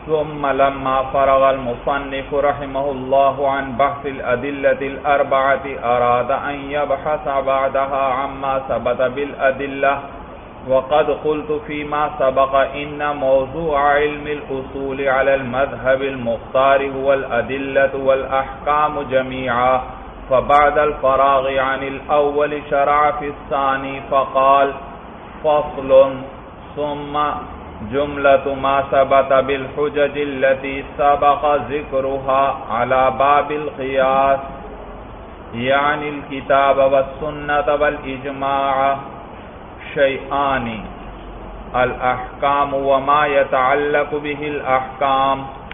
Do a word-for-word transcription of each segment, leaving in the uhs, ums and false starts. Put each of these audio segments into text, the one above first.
ثم لما فرغ المصنف رحمه الله عن بحث الأدلة الأربعة أراد أن يبحث بعدها عما ثبت بالأدلة، وقد قلت فيما سبق إن موضوع علم الأصول على المذهب المختار هو الأدلة والأحكام جميعا، فبعد الفراغ عن الأول شرع في الثاني فقال فصل ثم جملة ما ثبت بالحجج التي سبق ذكرها على باب القياس يعني الكتاب والسنة والإجماع شيئان: الأحكام وما يتعلق به الأحكام.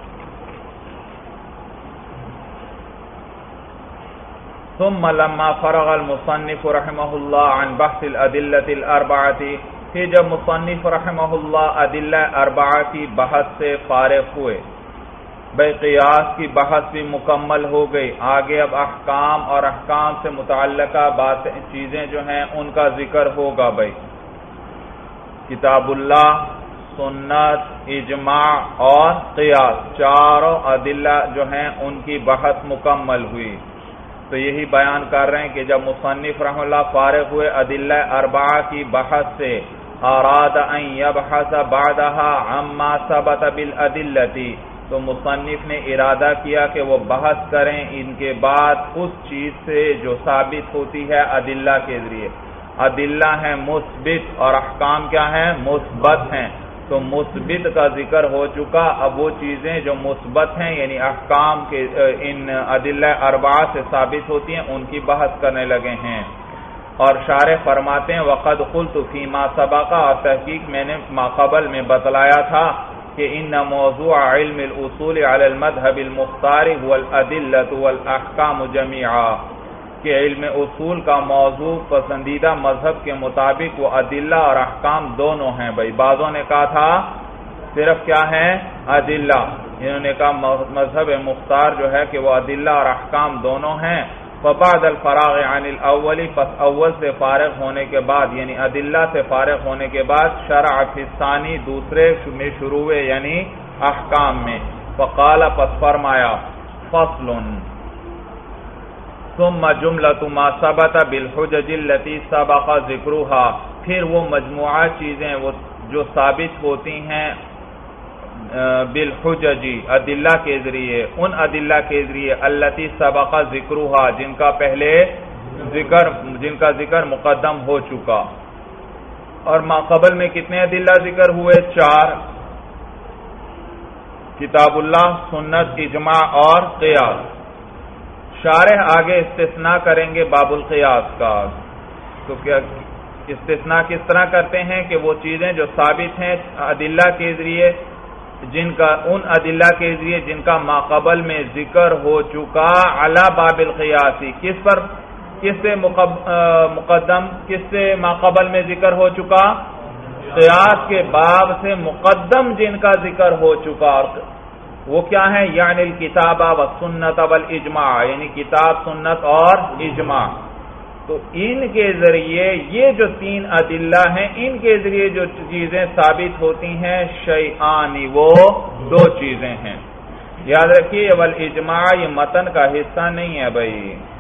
ثم لما فرغ المصنف رحمه الله عن بحث الأدلة الأربعة، کہ جب مصنف رحمہ اللہ ادلہ اربعہ کی بحث سے فارغ ہوئے، بے قیاس کی بحث بھی مکمل ہو گئی، آگے اب احکام اور احکام سے متعلقہ باتیں چیزیں جو ہیں ان کا ذکر ہوگا. بھائی کتاب اللہ، سنت، اجماع اور قیاس، چاروں ادلہ جو ہیں ان کی بحث مکمل ہوئی. تو یہی بیان کر رہے ہیں کہ جب مصنف رحمہ اللہ فارغ ہوئے ادلہ اربعہ کی بحث سے، اراد ان یبحث بعدها عما ثبت بالادلۃ، تو مصنف نے ارادہ کیا کہ وہ بحث کریں ان کے بعد اس چیز سے جو ثابت ہوتی ہے ادلہ کے ذریعے. ادلہ ہیں مثبت اور احکام کیا ہیں؟ مثبت ہیں. تو مثبت کا ذکر ہو چکا، اب وہ چیزیں جو مثبت ہیں یعنی احکام کے ان ادلہ اربعہ سے ثابت ہوتی ہیں ان کی بحث کرنے لگے ہیں. اور شارح فرماتے ہیں وقد قلت فیما سبق، اور تحقیق میں نے ماقبل میں بتلایا تھا کہ ان موضوع علم الاصول علی المذهب المختار هو الادلۃ والاحکام جميعا، کہ علم اصول کا موضوع پسندیدہ مذہب کے مطابق وہ ادلہ اور احکام دونوں ہیں. بھائی بعضوں نے کہا تھا صرف کیا ہے؟ ادلہ. انہوں نے کہا مذہب مختار جو ہے کہ وہ ادلہ اور احکام دونوں ہیں. فبعد الفراغ عن الاول، پس اول سے فارغ ہونے کے بعد یعنی ادلہ سے فارغ ہونے کے بعد شرع فی الثانی، دوسرے میں شروع ہوئے یعنی احکام میں. فقال، پس فرمایا فصل ثم جملۃ ما ثبت بالحجج التي سبق ذکرها، پھر وہ مجموعہ چیزیں وہ جو ثابت ہوتی ہیں بالحجج ادلہ کے ذریعے، ان ادلہ کے ذریعے التي سبق ذکرها جن کا پہلے ذکر جن کا ذکر مقدم ہو چکا. اور ماقبل میں کتنے ادلہ ذکر ہوئے؟ چار: کتاب اللہ، سنت، اجماع اور قیاس. شارح آگے استثناء کریں گے باب القیاس کا. تو کیا استثناء کس طرح کرتے ہیں کہ وہ چیزیں جو ثابت ہیں ادلہ کے ذریعے، جن کا ان ادلہ کے ذریعے جن کا ماقبل میں ذکر ہو چکا علی باب القیاسی، کس پر کس سے مقدم کس سے ماقبل میں ذکر ہو چکا؟ قیاس کے باب سے مقدم جن کا ذکر ہو چکا. اور وہ کیا ہے؟ یعنی الکتاب والسنت والاجماع، یعنی کتاب، سنت اور اجماع. تو ان کے ذریعے یہ جو تین ادلہ ہیں ان کے ذریعے جو چیزیں ثابت ہوتی ہیں شیئان، وہ دو چیزیں ہیں. یاد رکھیے والاجماع یہ متن کا حصہ نہیں ہے. بھائی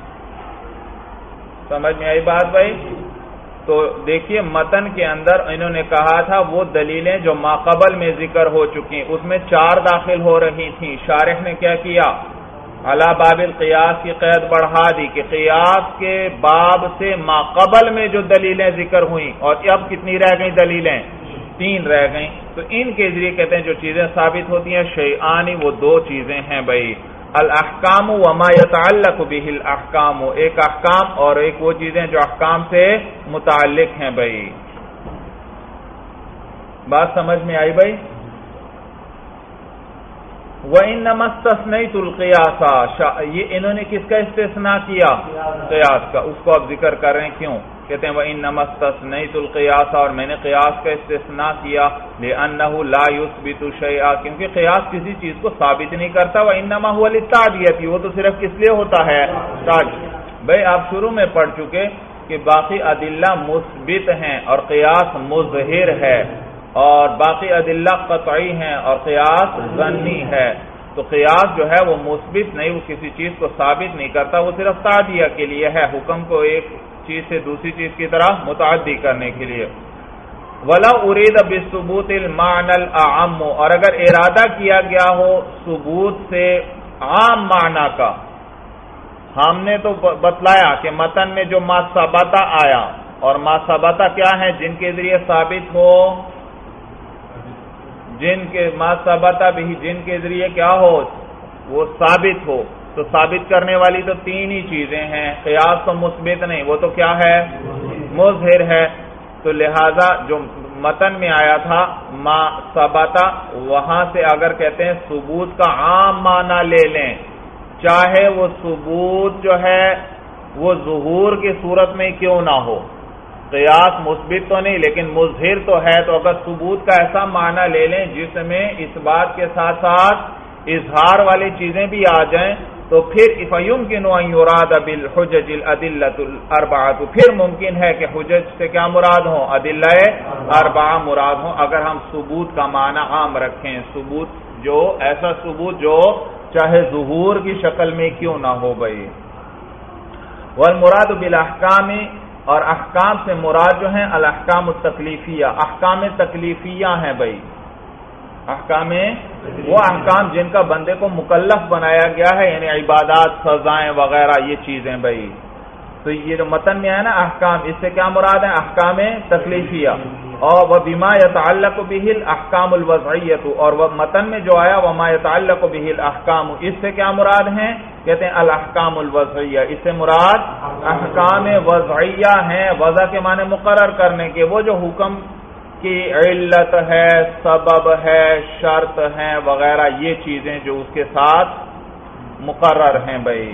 سمجھ میں آئی بات؟ بھائی تو دیکھیے متن کے اندر انہوں نے کہا تھا وہ دلیلیں جو ماقبل میں ذکر ہو چکی اس میں چار داخل ہو رہی تھیں. شارح نے کیا کیا؟ علی باب القیاس کی قید بڑھا دی کہ قیاس کے باب سے ماقبل میں جو دلیلیں ذکر ہوئیں، اور اب کتنی رہ گئیں دلیلیں؟ تین رہ گئیں. تو ان کے ذریعے کہتے ہیں جو چیزیں ثابت ہوتی ہیں شیئان، وہ دو چیزیں ہیں. بھائی الاحکام وما يتعلق به الاحکام، ایک احکام اور ایک وہ چیزیں جو احکام سے متعلق ہیں. بھائی بات سمجھ میں آئی؟ بھائی وَإِنَّمَا اسْتَثْنَيْتُ الْقِيَاسَ، یہ انہوں نے کس کا استثناء کیا؟ قیاس کا. اس کو اب ذکر کر رہے ہیں کیوں؟ کہتے ہیں وَإِنَّمَا اسْتَثْنَيْتُ الْقِيَاسَ، اور میں نے قیاس کا استثناء کیا لِأَنَّهُ لَا يُثْبِتُ شَيْئًا، کیونکہ قیاس کسی چیز کو ثابت نہیں کرتا. وَإِنَّمَا هُوَ لِلتَّعْدِيَةِ، وہ تو صرف کس لیے ہوتا ہے؟ تعدیہ. بھائی آپ شروع میں پڑھ چکے کہ باقی ادلہ مثبت ہیں اور قیاس مظہر ہے. اور باقی ادلہ قطعی ہیں اور قیاس ظنی ہے. تو قیاس جو ہے وہ مثبت نہیں، وہ کسی چیز کو ثابت نہیں کرتا، وہ صرف تعدیہ کے لیے ہے، حکم کو ایک چیز سے دوسری چیز کی طرح متعدی کرنے کے لیے. وَلَوْ أُرِيدَ بِثُبُوتِ الْمَعْنَى الْأَعَمُّ، اور اگر ارادہ کیا گیا ہو ثبوت سے عام معنی کا. ہم نے تو بتلایا کہ متن میں جو ما ثبت آیا، اور ما ثبت کیا ہے؟ جن کے ذریعے ثابت ہو، جن کے ما ثبت بھی جن کے ذریعے کیا ہو وہ ثابت ہو. تو ثابت کرنے والی تو تین ہی چیزیں ہیں، قیاس تو مثبت نہیں، وہ تو کیا ہے؟ مظہر ہے. تو لہذا جو متن میں آیا تھا ما ثبت، وہاں سے اگر کہتے ہیں ثبوت کا عام معنی لے لیں، چاہے وہ ثبوت جو ہے وہ ظہور کی صورت میں کیوں نہ ہو، قیاس مثبت تو نہیں لیکن مظہر تو ہے، تو اگر ثبوت کا ایسا معنی لے لیں جس میں اس بات کے ساتھ ساتھ اظہار والی چیزیں بھی آ جائیں، تو پھر فَيُمْكِنُ أَن يُرَادَ بِالْحُجَجِ الْأَدِلَّةُ الْأَرْبَعَةُ، پھر ممکن ہے کہ حجج سے کیا مراد ہوں؟ ادلہ اربعہ مراد ہوں، اگر ہم ثبوت کا معنی عام رکھیں. ثبوت جو ایسا ثبوت جو چاہے ظہور کی شکل میں کیوں نہ ہو بھائی. والمراد بالاحکام، اور احکام سے مراد جو ہیں الاحکام التکلیفیہ، احکام تکلیفیہ ہیں بھائی. احکام وہ احکام جن کا بندے کو مکلف بنایا گیا ہے، یعنی عبادات، سزائیں وغیرہ یہ چیزیں بھائی. تو یہ جو متن میں ہے نا احکام، اس سے کیا مراد ہے؟ احکام تکلیفیہ. اور وَبِمَا يَتَعَلَّقُ بِهِ الْأَحْكَامُ الْوَضْعِيَّةُ، اور وہ متن میں جو آیا وَمَا يَتَعَلَّقُ بِهِ الْأَحْكَامُ، اس سے کیا مراد ہیں؟ کہتے ہیں الاحکام الوضعیہ، اس سے مراد احکام وضعیہ ہیں. وضع کے معنی مقرر کرنے کے، وہ جو حکم کی علت ہے، سبب ہے، شرط ہے وغیرہ، یہ چیزیں جو اس کے ساتھ مقرر ہیں بھائی.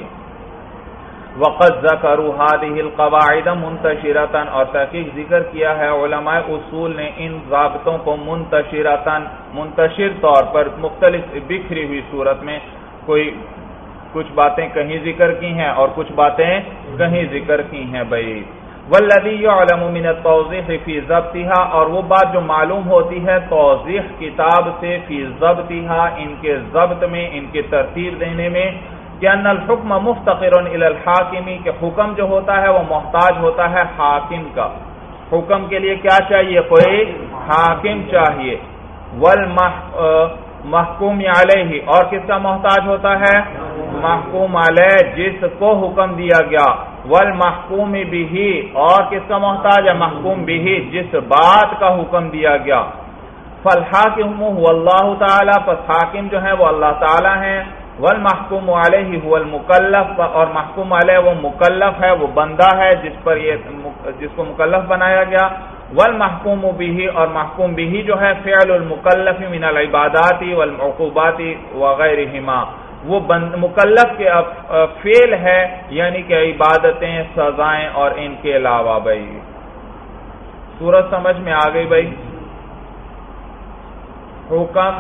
وقد ذکروا هذه القواعد منتشرة، اور تحقیق ذکر کیا ہے علماء اصول نے ان ضابطوں کو منتشرة، منتشر طور پر مختلف بکھری ہوئی صورت میں، کوئی کچھ باتیں کہیں ذکر کی ہیں اور کچھ باتیں کہیں ذکر کی ہیں بھائی. والذی یعلم من التوضیح فی ضبطها، اور وہ بات جو معلوم ہوتی ہے توضیح کتاب سے، فی ضبطها ان کے ضبط میں، ان کے ترتیب دینے میں، کہ ان الحکم مفتقر الی الحاکم، کہ حکم جو ہوتا ہے وہ محتاج ہوتا ہے حاکم کا. حکم کے لیے کیا چاہیے؟ کوئی حاکم چاہیے. والمحکوم علیہ، اور کس کا محتاج ہوتا ہے؟ محکوم علیہ، جس کو حکم دیا گیا. والمحکوم بہ، اور کس کا محتاج ہے؟ محکوم بہ، جس بات کا حکم دیا گیا. فالحاکم هو اللہ تعالی، پس حاکم جو ہے وہ اللہ تعالی ہیں. والمحکوم علیہ هو المکلف، اور محکوم علیہ وہ مکلف ہے، وہ بندہ ہے جس پر یہ جس کو مکلف بنایا گیا. والمحکوم بہ، اور محکوم بہ جو ہے فعل المکلف من العبادات والعقوبات وغیرہما، وہ مکلف کے فعل ہے، یعنی کہ عبادتیں، سزائیں اور ان کے علاوہ بھائی. سورت سمجھ میں آ گئی بھائی. حکم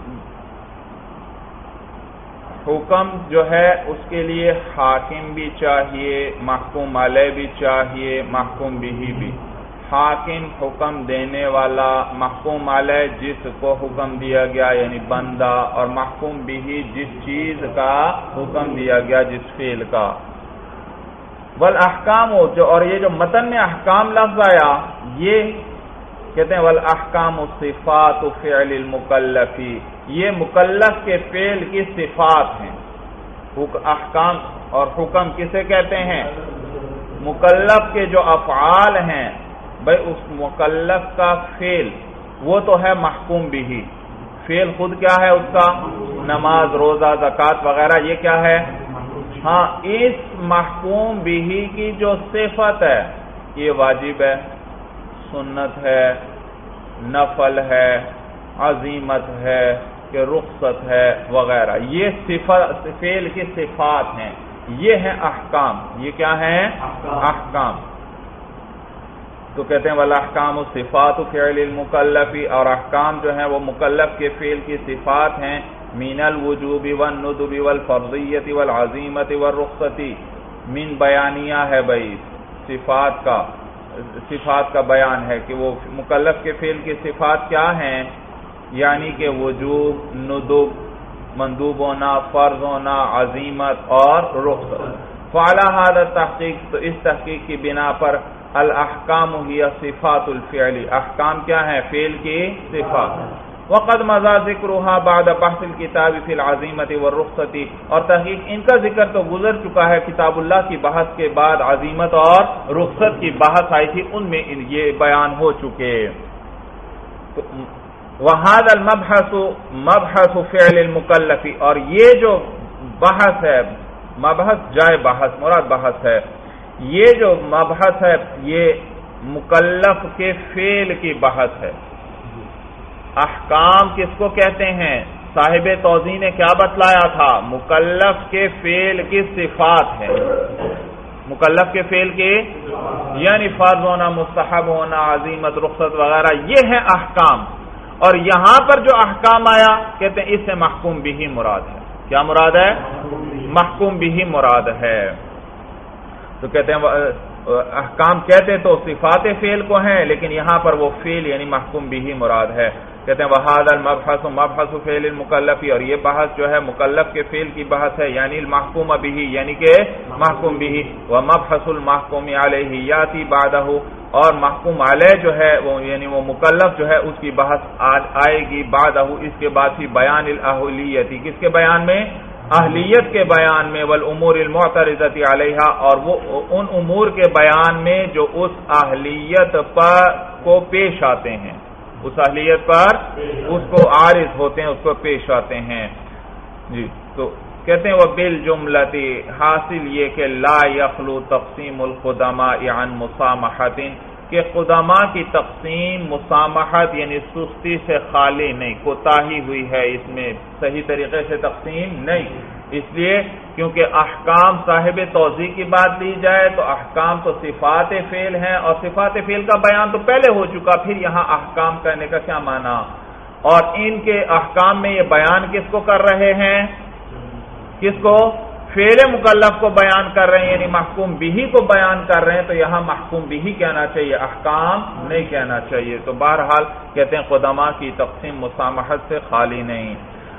حکم جو ہے اس کے لیے حاکم بھی چاہیے، محکوم علیہ بھی چاہیے، محکوم بہ بھی. حاکم حکم دینے والا، محکوم علیہ جس کو حکم دیا گیا یعنی بندہ، اور محکوم بہ جس چیز کا حکم دیا گیا، جس فعل کا. والاحکام، جو اور یہ جو متن میں احکام لفظ آیا، یہ کہتے ہیں والاحکام صفات فعل المکلف، یہ مکلف کے فعل کی صفات ہیں. احکام اور حکم کسے کہتے ہیں؟ مکلف کے جو افعال ہیں بھائی، اس مکلف کا فعل وہ تو ہے محکوم بہ. فعل خود کیا ہے اس کا؟ نماز، روزہ، زکوٰۃ وغیرہ، یہ کیا ہے؟ ہاں، اس محکوم بہ کی جو صفت ہے، یہ واجب ہے، سنت ہے، نفل ہے، عزیمت ہے کہ رخصت ہے وغیرہ، یہ صفت فعل کی صفات ہیں، یہ ہیں احکام. یہ کیا ہیں؟ احکام. تو کہتے ہیں والاحکام صفات فعل المکلف، اور احکام جو ہیں وہ مکلف کے فعل کی صفات ہیں. من الوجوب والندب والفرضیت والعزیمت والرخصت، من بیانیہ ہے بھائی صفات کا، صفات کا بیان ہے کہ وہ مکلف کے فعل کی صفات کیا ہیں، یعنی کہ وجوب، ندب، مندوب ہونا، فرض ہونا، عزیمت اور رخصت۔ فعلی ھذا التحقیق، تو اس تحقیق کی بنا پر الاحکام ہی صفات الفعل، احکام کیا ہیں؟ فعل کی صفات۔ وقد مضى ذکرها بعد بحث الكتاب فی العزیمت والرخصت، اور تحقیق ان کا ذکر تو گزر چکا ہے کتاب اللہ کی بحث کے بعد عزیمت اور رخصت کی بحث آئی تھی، ان میں یہ بیان ہو چکے۔ وهذا المبحث مبحث فعل المکلف، اور یہ جو بحث ہے، مبحث جائے بحث مراد بحث ہے، یہ جو مبحث ہے یہ مکلف کے فعل کی بحث ہے۔ احکام کس کو کہتے ہیں؟ صاحب توضیح نے کیا بتلایا تھا؟ مکلف کے فعل کی صفات ہے، مکلف کے فعل کی یعنی فرض ہونا، مستحب ہونا، عزیمت، رخصت وغیرہ، یہ ہیں احکام۔ اور یہاں پر جو احکام آیا کہتے ہیں اس سے محکوم بھی مراد ہے۔ کیا مراد ہے؟ محکوم بھی مراد ہے۔ تو کہتے ہیں احکام کہتے تو صفات فعل کو ہیں، لیکن یہاں پر وہ فعل یعنی محکوم بھی مراد ہے۔ کہتے ہیں وَهَذَا الْمَبْحَثُ مَبْحَثُ فِعْلِ الْمُكَلَّفِ، اور یہ بحث جو ہے مکلف کے فعل کی بحث ہے، یعنی المحکوم به، یعنی کہ محکوم به، وَمَبْحَثُ الْمَحْكُومِ عَلَيْهِ يَأْتِي بَعْدَهُ، اور محکوم علیہ جو ہے وہ یعنی وہ مکلف جو ہے اس کی بحث آئے گی بعدہ، اس کے بعد فی بیان الاہلیت، کس کے بیان میں؟ اہلیت کے بیان میں، والامور المعترضۃ علیہا، اور وہ ان امور کے بیان میں جو اس اہلیت پر کو پیش آتے ہیں، اس اہلیت پر اس کو عارض ہوتے ہیں، اس کو پیش آتے ہیں۔ جی تو کہتے ہیں وہ بالجملۃ، حاصل یہ کہ لا یخلو تقسیم القدماء عن مسامحۃ، کہ قدماء کی تقسیم مسامحت یعنی سستی سے خالی نہیں، کوتاہی ہوئی ہے اس میں، صحیح طریقے سے تقسیم نہیں، اس لیے کیونکہ احکام صاحب توضیح کی بات لی جائے تو احکام تو صفات فعل ہیں، اور صفات فعل کا بیان تو پہلے ہو چکا، پھر یہاں احکام کرنے کا کیا معنی؟ اور ان کے احکام میں یہ بیان کس کو کر رہے ہیں؟ کس کو؟ فعل مکلف کو بیان کر رہے ہیں، یعنی محکوم بھی کو بیان کر رہے ہیں، تو یہاں محکوم بھی کہنا چاہیے، احکام نہیں کہنا چاہیے۔ تو بہرحال کہتے ہیں قدماء کی تقسیم مسامحت سے خالی نہیں۔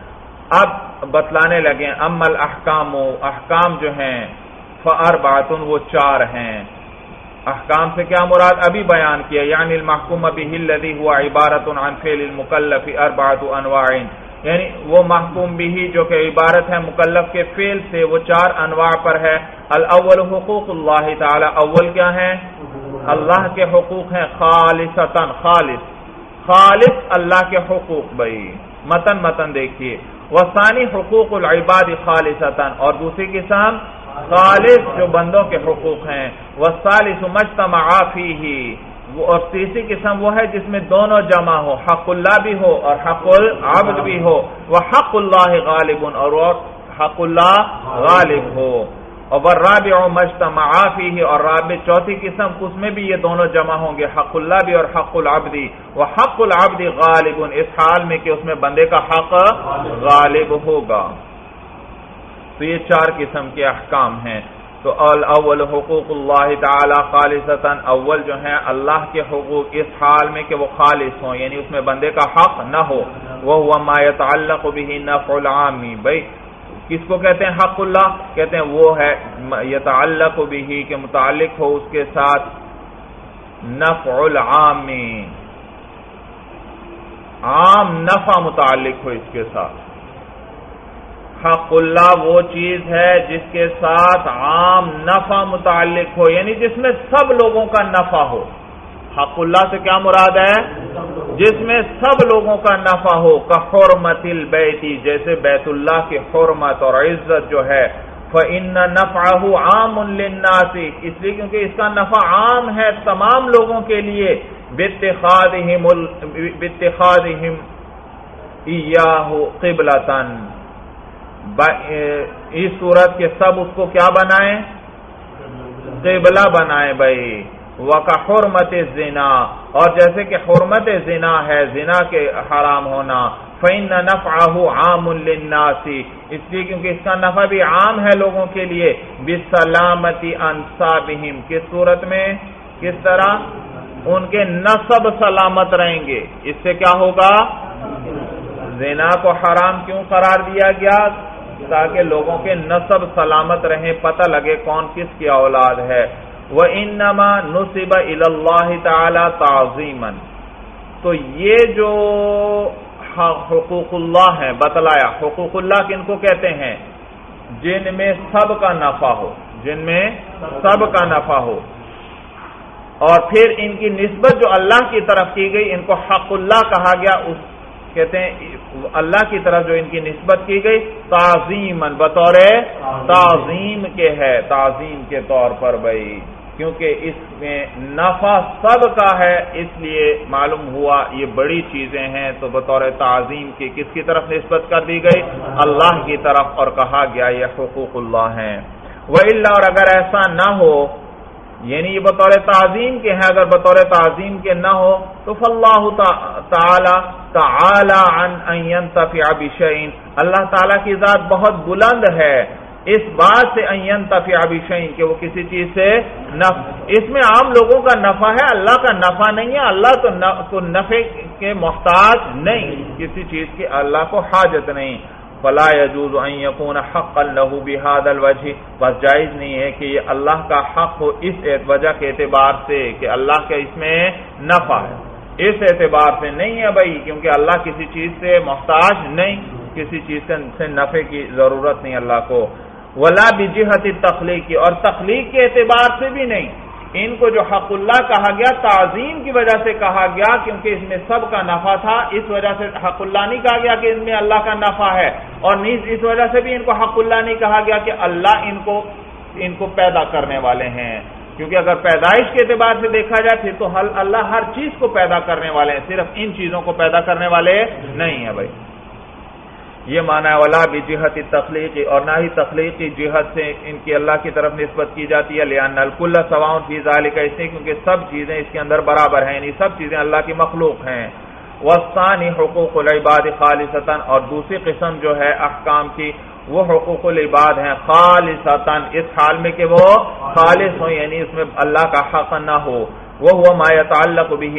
اب بتلانے لگے اما الاحکام، احکام جو ہیں فاربعۃ، وہ چار ہیں۔ احکام سے کیا مراد؟ ابھی بیان کیا، یعنی المحکوم به الذی هو عبارۃ عن فعل المکلف اربعۃ انواع، یعنی وہ محکوم بھی جو کہ عبارت ہے مکلف کے فعل سے، وہ چار انواع پر ہے۔ الاول حقوق اللہ تعالی، اول کیا ہیں؟ اللہ کے حقوق ہیں، خالصتاً، خالص خالص اللہ کے حقوق، بھائی متن متن دیکھیے۔ وثانی حقوق العباد خالصتاً، اور دوسری قسم خالص جو بندوں کے حقوق ہیں۔ والثالث ما اجتمع فیہ، اور تیسری قسم وہ ہے جس میں دونوں جمع ہو، حق اللہ بھی ہو اور حق العبد بھی ہو، وحق اللہ غالب، اور حق اللہ غالب ہو۔ اور والرابع ما اجتمع فیہ، اور رابع چوتھی قسم اس میں بھی یہ دونوں جمع ہوں گے، حق اللہ بھی اور حق العبد، وحق العبد غالب، اس حال میں کہ اس میں بندے کا حق غالب ہوگا۔ تو یہ چار قسم کے احکام ہیں۔ تو الاول حقوق اللہ تعالی خالصتاً، اول جو ہیں اللہ کے حقوق اس حال میں کہ وہ خالص ہوں، یعنی اس میں بندے کا حق نہ ہو۔ وہو ما يتعلق به نفع العام، بھائی کس کو کہتے ہیں حق اللہ؟ کہتے ہیں وہ ہے یتعلق به، کہ متعلق ہو اس کے ساتھ نفع العام، عام نفع متعلق ہو اس کے ساتھ۔ حق اللہ وہ چیز ہے جس کے ساتھ عام نفع متعلق ہو، یعنی جس میں سب لوگوں کا نفع ہو۔ حق اللہ سے کیا مراد ہے؟ جس میں سب لوگوں کا نفع ہو، کا حرمت البیت، جیسے بیت اللہ کی حرمت اور عزت جو ہے، فإن نفعه عام للناس، اس لیے کیونکہ اس کا نفع عام ہے تمام لوگوں کے لیے، باتخاذهم باتخاذهم ایاہ قبلۃ، اس صورت کے سب اس کو کیا بنائیں؟ قبلہ بنائیں بھائی۔ وَكَحُرْمَةِ الزِّنَا، اور جیسے کہ حرمت زنا ہے، زنا کے حرام ہونا، فَإِنَّ نَفْعَهُ عَامٌ لِلنَّاسِ، اس لیے کیونکہ اس کا نفع بھی عام ہے لوگوں کے لیے، بِالسَّلَامَةِ أَنْسَابِهِمْ، کس صورت میں؟ کس طرح؟ ان کے نسب سلامت رہیں گے. اس سے کیا ہوگا؟ زنا کو حرام کیوں قرار دیا گیا؟ تاکہ لوگوں کے نسب سلامت رہیں، پتہ لگے کون کس کی اولاد ہے. وَإِنَّمَا نُسِبَ إِلَى اللَّهِ تَعَالَى تَعْظِيمًا. تو یہ جو حقوق اللہ ہیں بتلایا. حقوق اللہ کن کو کہتے ہیں؟ جن میں سب کا نفع ہو، جن میں سب کا نفع ہو. اور پھر ان کی نسبت جو اللہ کی طرف کی گئی ان کو حق اللہ کہا گیا. اس کہتے ہیں اللہ کی طرف جو ان کی نسبت کی گئی تعظیماً، بطور تعظیم کے ہے، تعظیم کے طور پر بھائی، کیونکہ اس میں نفع سب کا ہے، اس لیے معلوم ہوا یہ بڑی چیزیں ہیں، تو بطور تعظیم کی کس کی طرف نسبت کر دی گئی؟ اللہ کی طرف، اور کہا گیا یہ حقوق اللہ ہیں. وَإِلَّا، اور اگر ایسا نہ ہو، یعنی یہ بطور تعظیم کے ہیں، اگر بطور تعظیم کے نہ ہو تو فاللہ تعالی تعالی عن ان ينتفع بشيء، اللہ تعالی کی ذات بہت بلند ہے اس بات سے ان ينتفع بشيء کہ وہ کسی چیز سے نفع، اس میں عام لوگوں کا نفع ہے، اللہ کا نفع نہیں ہے. اللہ تو نفع کے محتاج نہیں، کسی چیز کی اللہ کو حاجت نہیں. فلا يجوز ان يكون حقا له بهذا الوجه، بس جائز نہیں ہے کہ یہ اللہ کا حق ہو اس وجہ کے اعتبار سے کہ اللہ کے اس میں نفع ہے. اس اعتبار سے نہیں ہے بھائی، کیونکہ اللہ کسی چیز سے محتاج نہیں، کسی چیز سے نفع کی ضرورت نہیں اللہ کو. ولا بجہت التخلیق، اور تخلیق کے اعتبار سے بھی نہیں. ان کو جو حق اللہ کہا گیا تعظیم کی وجہ سے کہا گیا، کیونکہ اس میں سب کا نفع تھا، اس وجہ سے حق اللہ نہیں کہا گیا کہ ان میں اللہ کا نفع ہے. اور نیز اس وجہ سے بھی ان کو حق اللہ نہیں کہا گیا کہ اللہ ان کو ان کو پیدا کرنے والے ہیں، کیونکہ اگر پیدائش کے اعتبار سے دیکھا جائے پھر تو اللہ ہر چیز کو پیدا کرنے والے ہیں، صرف ان چیزوں کو پیدا کرنے والے نہیں ہیں بھائی. یہ معنی ہے ولا بجہت التخلیق، اور نہ ہی تخلیقی جہت سے ان کی اللہ کی طرف نسبت کی جاتی ہے. لأن الکل سواء فی ذلک، اس لیے کیونکہ سب چیزیں اس کے اندر برابر ہیں، یعنی سب چیزیں اللہ کی مخلوق ہیں. والثانی حقوق العباد خالصتا، اور دوسری قسم جو ہے احکام کی وہ حقوق العباد ہیں خالصتا، اس حال میں کہ وہ خالص ہوں، یعنی اس میں اللہ کا حق نہ ہو. وهو ما يتعلق به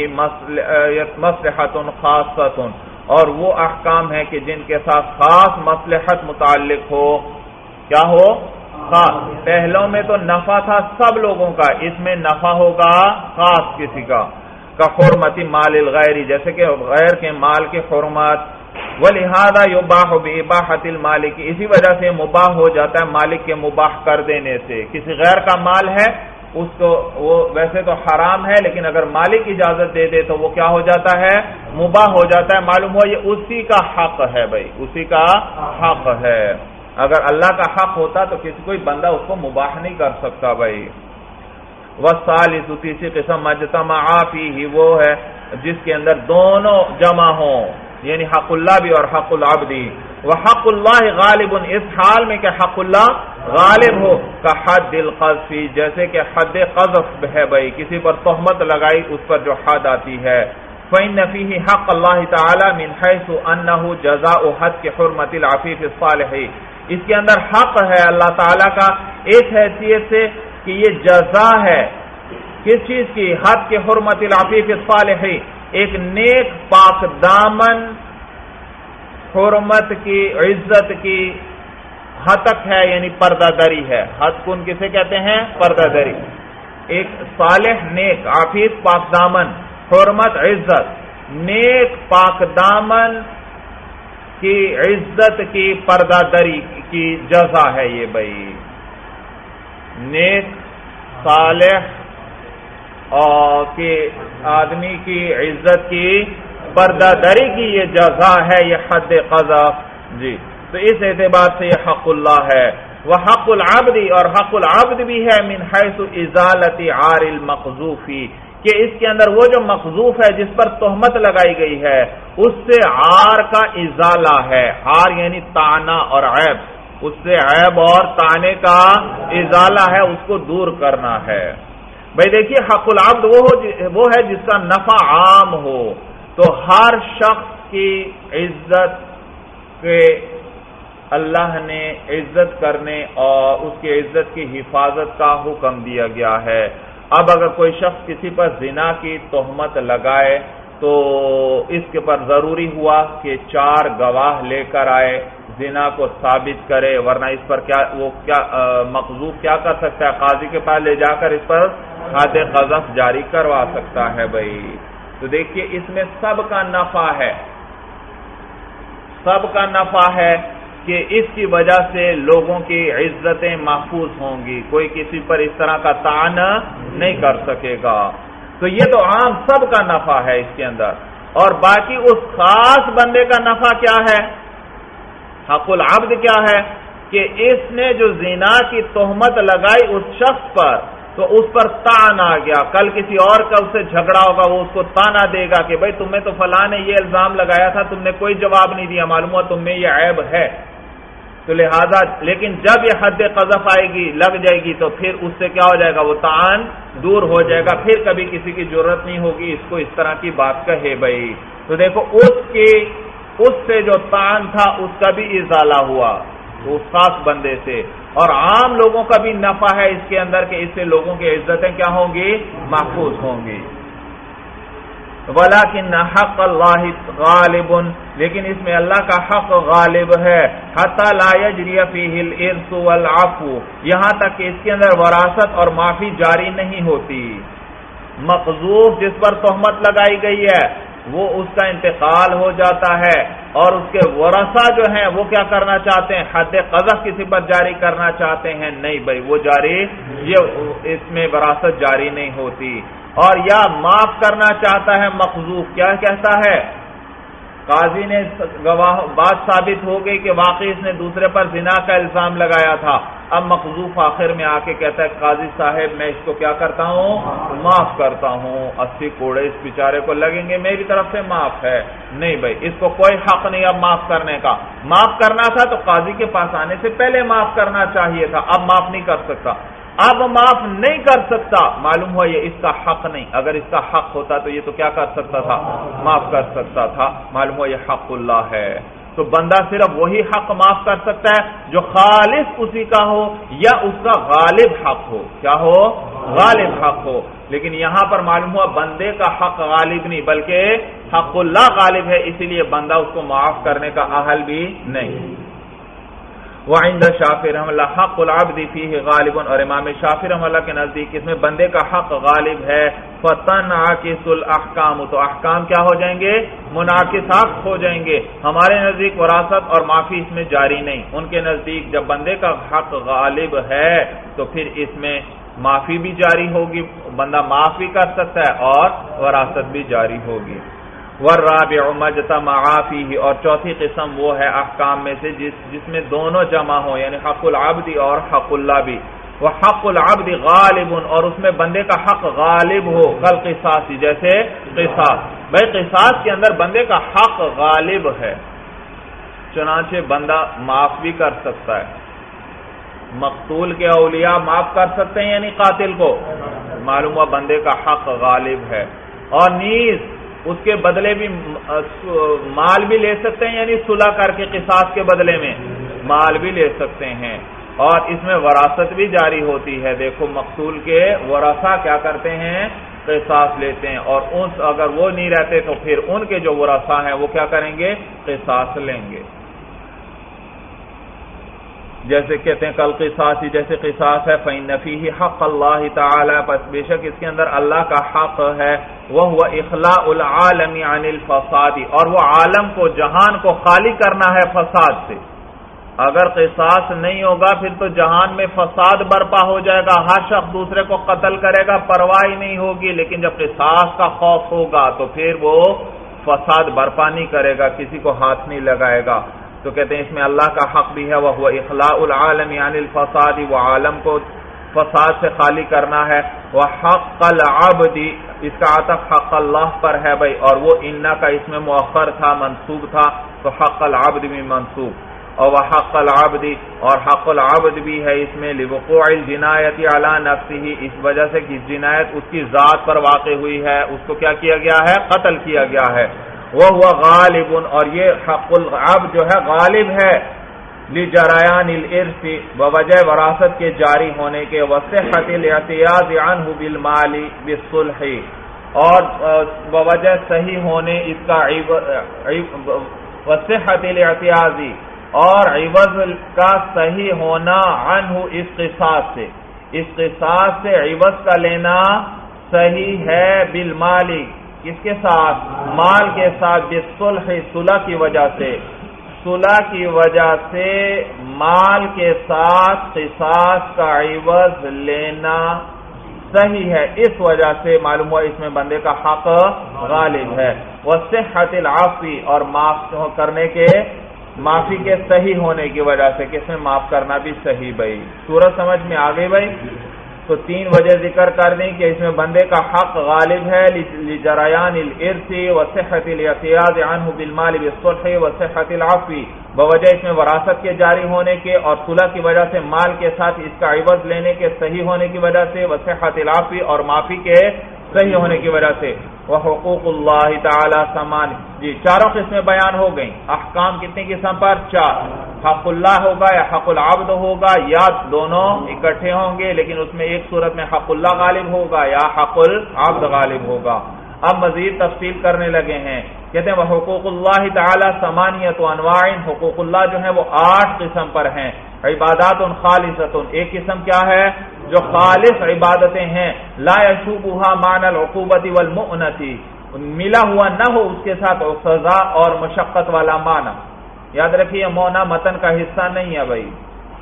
مصلحۃ خاصۃ، اور وہ احکام ہیں کہ جن کے ساتھ خاص مصلحت متعلق ہو. کیا ہو؟ خاص. پہلوں میں تو نفع تھا سب لوگوں کا، اس میں نفع ہوگا خاص کسی کا. کا حرمت مال الغیر، جیسے کہ غیر کے مال کی حرمت. ولہذا یباح باباحۃ المالک، اسی وجہ سے مباح ہو جاتا ہے مالک کے مباح کر دینے سے. کسی غیر کا مال ہے، اس کو وہ ویسے تو حرام ہے، لیکن اگر مالک اجازت دے دے تو وہ کیا ہو جاتا ہے؟ مباح ہو جاتا ہے. معلوم ہوا یہ اسی کا حق ہے بھائی، اسی کا حق ہے. اگر اللہ کا حق ہوتا تو کسی کوئی بندہ اس کو مباح نہیں کر سکتا بھائی. والثالث، تیسری قسم مجتمع فیہ، وہ ہے جس کے اندر دونوں جمع ہوں، یعنی حق اللہ بھی اور حق العبدی. وحق اللہ غالب، اس حال میں کہ حق اللہ غالب ہو. کا حد القذف، جیسے کہ حد قذف ہے بھائی، کسی پر تہمت لگائی اس پر جو حد آتی ہے. فإن فيه حق اللہ تعالی من حيث انه جزاء حد کے حرمت العفیف الصالح، اس کے اندر حق ہے اللہ تعالی کا اس حیثیت سے کہ یہ جزا ہے کس چیز کی؟ حد کے حرمت العفیف الصالح، ایک نیک پاک دامن حرمت کی، عزت کی ہتک ہے، یعنی پردہ دری ہے. حد کن کسے کہتے ہیں؟ پردہ دری. ایک صالح نیک، عفیف پاک دامن، حرمت عزت، نیک پاک دامن کی عزت کی پردہ دری کی جزا ہے یہ بھائی. نیک صالح اور کہ آدمی کی عزت کی پردہ دری کی یہ جزا ہے، یہ حد قذف. جی تو اس اعتبار سے یہ حق اللہ ہے. وہ حق العبد، اور حق العبد بھی ہے من حیث ازالت عار المقذوف، کہ اس کے اندر وہ جو مقذوف ہے جس پر تہمت لگائی گئی ہے اس سے عار کا ازالہ ہے. عار یعنی طعنہ اور عیب، اس سے عیب اور طعنے کا ازالہ ہے، اس کو دور کرنا ہے. بھائی دیکھیے حق العبد وہ ہو وہ ہے جس کا نفع عام ہو، تو ہر شخص کی عزت کے اللہ نے عزت کرنے اور اس کی عزت کی حفاظت کا حکم دیا گیا ہے. اب اگر کوئی شخص کسی پر زنا کی تہمت لگائے تو اس کے پر ضروری ہوا کہ چار گواہ لے کر آئے، زنا کو ثابت کرے، ورنہ اس پر کیا وہ کیا مقذوف کیا کر سکتا ہے؟ قاضی کے پاس لے جا کر اس پر حد قذف جاری کروا سکتا ہے بھائی۔ تو دیکھیے اس میں سب کا نفع ہے، سب کا نفع ہے کہ اس کی وجہ سے لوگوں کی عزتیں محفوظ ہوں گی، کوئی کسی پر اس طرح کا طعن نہیں کر سکے گا۔ تو یہ تو عام سب کا نفع ہے اس کے اندر، اور باقی اس خاص بندے کا نفع کیا ہے؟ حق العبد کیا ہے کہ اس نے جو زنا کی تہمت لگائی اس شخص پر، تو اس پر طعن آ گیا، کل کسی اور کا اس سے جھگڑا ہوگا، وہ اس کو طعنا دے گا کہ بھئی تم نے تو فلاں نے یہ الزام لگایا تھا، تم نے کوئی جواب نہیں دیا، معلوم ہوا تم میں یہ عیب ہے۔ تو لہذا لیکن جب یہ حد قذف آئے گی، لگ جائے گی، تو پھر اس سے کیا ہو جائے گا؟ وہ طعن دور ہو جائے گا، پھر کبھی کسی کی ضرورت نہیں ہوگی اس کو اس طرح کی بات کہے بھائی۔ تو دیکھو اس کی اس سے جو طعن تھا اس کا بھی ازالہ ہوا تو اس خاص بندے سے، اور عام لوگوں کا بھی نفع ہے اس کے اندر کہ اس سے لوگوں کی عزتیں کیا ہوں گی؟ محفوظ ہوں گی۔ وَلَكِنَّ حَقَّ اللَّهِ غَالِبٌ، لیکن اس میں اللہ کا حق غالب ہے، حَتَّى لَا يَجْرِيَ فِيهِ الْإِرْثُ وَالْعَفْوُ، یہاں تک کہ اس کے اندر وراثت اور معافی جاری نہیں ہوتی۔ مقذوف جس پر تہمت لگائی گئی ہے وہ اس کا انتقال ہو جاتا ہے، اور اس کے ورثہ جو ہیں وہ کیا کرنا چاہتے ہیں؟ حد قذف کسی پر جاری کرنا چاہتے ہیں، نہیں بھائی وہ جاری، یہ اس میں وراثت جاری نہیں ہوتی۔ اور یا معاف کرنا چاہتا ہے مقذوف، کیا کہتا ہے؟ قاضی نے گواہ بات ثابت ہو گئی کہ واقعی اس نے دوسرے پر زنا کا الزام لگایا تھا، اب مقذوف آخر میں آ کے کہتا ہے قاضی صاحب میں اس کو کیا کرتا ہوں؟ معاف کرتا ہوں، اسی کوڑے اس بیچارے کو لگیں گے، میری طرف سے معاف ہے۔ نہیں بھائی اس کو کوئی حق نہیں اب معاف کرنے کا، معاف کرنا تھا تو قاضی کے پاس آنے سے پہلے معاف کرنا چاہیے تھا، اب معاف نہیں کر سکتا، اب معاف نہیں کر سکتا، معلوم ہوا یہ اس کا حق نہیں، اگر اس کا حق ہوتا تو یہ تو کیا کر سکتا تھا؟ معاف کر سکتا تھا، معلوم ہوا یہ حق اللہ ہے۔ تو بندہ صرف وہی حق معاف کر سکتا ہے جو خالص اسی کا ہو یا اس کا غالب حق ہو، کیا ہو؟ غالب حق ہو۔ لیکن یہاں پر معلوم ہوا بندے کا حق غالب نہیں بلکہ حق اللہ غالب ہے، اسی لیے بندہ اس کو معاف کرنے کا اہل بھی نہیں۔ وعند شافعی رحمہ اللہ حق العبد فیہ غالب، اور امام شافعی رحمہ اللہ کے نزدیک اس میں بندے کا حق غالب ہے، فتنعکس الاحکام، تو احکام کیا ہو جائیں گے؟ منعکسات ہو جائیں گے۔ ہمارے نزدیک وراثت اور معافی اس میں جاری نہیں، ان کے نزدیک جب بندے کا حق غالب ہے تو پھر اس میں معافی بھی جاری ہوگی، بندہ معاف بھی کر سکتا ہے اور وراثت بھی جاری ہوگی۔ والرابع مجتمع فیہ، اور چوتھی قسم وہ ہے احکام میں سے جس جس میں دونوں جمع ہو، یعنی حق العبد اور حق اللہ بھی۔ وہ حق العبد غالب، اور اس میں بندے کا حق غالب ہو، کل قصاص، جیسے قصاص، بھائی قصاص کے اندر بندے کا حق غالب ہے، چنانچہ بندہ معاف بھی کر سکتا ہے۔ مقتول کے اولیاء معاف کر سکتے ہیں یعنی قاتل کو، معلوم ہوا بندے کا حق غالب ہے، اور نیز اس کے بدلے بھی مال بھی لے سکتے ہیں، یعنی صلح کر کے قصاص کے بدلے میں مال بھی لے سکتے ہیں، اور اس میں وراثت بھی جاری ہوتی ہے۔ دیکھو مقتول کے ورثہ کیا کرتے ہیں؟ قصاص لیتے ہیں، اور ان اگر وہ نہیں رہتے تو پھر ان کے جو ورثہ ہیں وہ کیا کریں گے؟ قصاص لیں گے۔ جیسے کہتے ہیں کل قصاص، جیسے قصاص ہے فإن فيه حق اللہ تعالی، پس بے شک اس کے اندر اللہ کا حق ہے، وهو اخلاء العالم عن الفساد، اور وہ عالم کو، جہان کو خالی کرنا ہے فساد سے۔ اگر قصاص نہیں ہوگا پھر تو جہان میں فساد برپا ہو جائے گا، ہر شخص دوسرے کو قتل کرے گا، پرواہ نہیں ہوگی، لیکن جب قصاص کا خوف ہوگا تو پھر وہ فساد برپا نہیں کرے گا، کسی کو ہاتھ نہیں لگائے گا۔ تو کہتے ہیں اس میں اللہ کا حق بھی ہے، وہ اخلاء العالم عن الفساد، وہ عالم کو فساد سے خالی کرنا ہے۔ وہ حق العبد، اس کا عطف حق اللہ پر ہے بھائی، اور وہ انا کا اس میں مؤخر تھا، منصوب تھا، تو حق العبد بھی منصوب، اور وہ حق العبد، اور حق العبد بھی ہے اس میں لوقوع الجنایت علی نفسہ، اس وجہ سے کہ جنایت اس کی ذات پر واقع ہوئی ہے، اس کو کیا کیا گیا ہے؟ قتل کیا گیا ہے۔ وہ ہوا غالب، اور یہ حق العبد جو ہے غالب ہے لجریان الارث بوجہ وراثت کے جاری ہونے کے، وصحت الاعتیاض عنہ بالمال بالصلح اور بوجہ صحیح ہونے اس کا وصحت الاعتیاض اور عوض کا صحیح ہونا عنہ اس قصاص سے، اس قصاص سے عوض کا لینا صحیح ہے، بالمال کس کے ساتھ؟ مال کے ساتھ، بالصلح صلح کی وجہ سے، صلح کی وجہ سے مال کے ساتھ قصاص کا عوض لینا صحیح ہے، اس وجہ سے معلوم ہوا اس میں بندے کا حق غالب ہے۔ وصحت العفو اور معاف کرنے کے، معافی کے صحیح ہونے کی وجہ سے، کس میں معاف کرنا بھی صحیح۔ بھائی سورج سمجھ میں آ گئی بھائی؟ تو تین وجہ ذکر کر دیں کہ اس میں بندے کا حق غالب ہے، لجریان الارث وصحت الاعتیاض عنہ بالمال بالصلح وصحت العفو بوجہ اس میں وراثت کے جاری ہونے کے اور صلح کی وجہ سے مال کے ساتھ اس کا عوض لینے کے صحیح ہونے کی وجہ سے، وصحت العفو اور معافی کے صحیح ہونے کی وجہ سے۔ وحقوق اللہ تعالی سمان، جی چاروں قسمیں بیان ہو گئیں۔ احکام کتنی قسم پر؟ چار۔ حق اللہ ہوگا یا حق العبد ہوگا یا دونوں اکٹھے ہوں گے، لیکن اس میں ایک صورت میں حق اللہ غالب ہوگا یا حق العبد غالب ہوگا۔ اب مزید تفصیل کرنے لگے ہیں، کہتے ہیں وحقوق اللہ تعالی ثمانیۃ انواع، حقوق اللہ جو ہے وہ آٹھ قسم پر ہیں۔ عبادات خالصۃ، ایک قسم کیا ہے؟ جو خالص عبادتیں ہیں، لا یشوبها معنی العقوبۃ والمؤنۃ، ملا ہوا نہ ہو اس کے ساتھ سزا اور مشقت والا معنی۔ یاد رکھیے مونا متن کا حصہ نہیں ہے بھائی،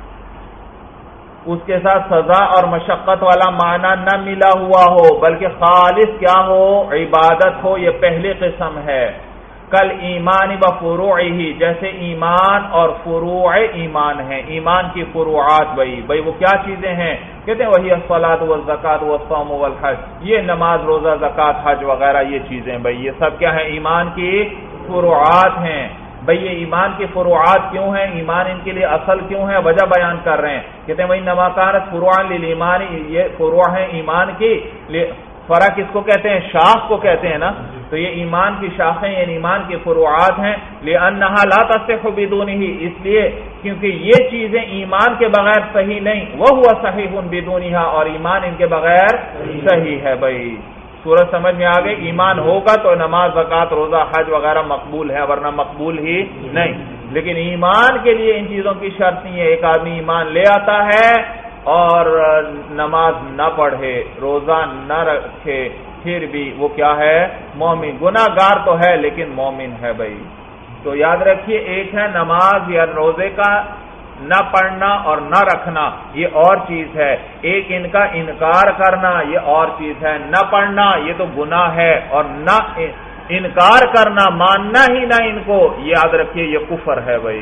اس کے ساتھ سزا اور مشقت والا معنی نہ ملا ہوا ہو، بلکہ خالص کیا ہو؟ عبادت ہو، یہ پہلی قسم ہے۔ کل ایمان و فروعہ، جیسے ایمان اور فروع ایمان ہیں، ایمان کی فروعات بھائی بھائی وہ کیا چیزیں ہیں؟ کہتے ہیں وہی الصلاۃ والزکوٰۃ والصوم والحج، یہ نماز روزہ زکوٰۃ حج وغیرہ یہ چیزیں بھائی یہ سب کیا ہیں؟ ایمان کی فروعات ہیں۔ بھئی یہ ایمان کی فروعات کیوں ہیں؟ ایمان ان کے لیے اصل کیوں ہے؟ وجہ بیان کر رہے ہیں، کہتے ہیں بھئی نما کانت فروعا للایمان، یہ فروع ہیں ایمان کی۔ فرع کس کو کہتے ہیں؟ شاخ کو کہتے ہیں نا، تو یہ ایمان کی شاخیں یعنی ایمان کی فروعات ہیں۔ لأنها لا تصح بدونه، اس لیے کیونکہ یہ چیزیں ایمان کے بغیر صحیح نہیں، وهو صحیح بدونها، اور ایمان ان کے بغیر صحیح ہے۔ بھئی سورج سمجھ میں آ گئی؟ ایمان ہوگا تو نماز زکوٰۃ روزہ حج وغیرہ مقبول ہے، ورنہ مقبول ہی نہیں۔ لیکن ایمان کے لیے ان چیزوں کی شرط نہیں ہے، ایک آدمی ایمان لے آتا ہے اور نماز نہ پڑھے، روزہ نہ رکھے، پھر بھی وہ کیا ہے؟ مومن۔ گناہ گار تو ہے لیکن مومن ہے بھائی۔ تو یاد رکھیے ایک ہے نماز یا روزے کا نہ پڑھنا اور نہ رکھنا، یہ اور چیز ہے، ایک ان کا انکار کرنا یہ اور چیز ہے۔ نہ پڑھنا یہ تو گناہ ہے، اور نہ انکار کرنا، ماننا ہی نہ ان کو، یاد رکھیے یہ کفر ہے بھائی۔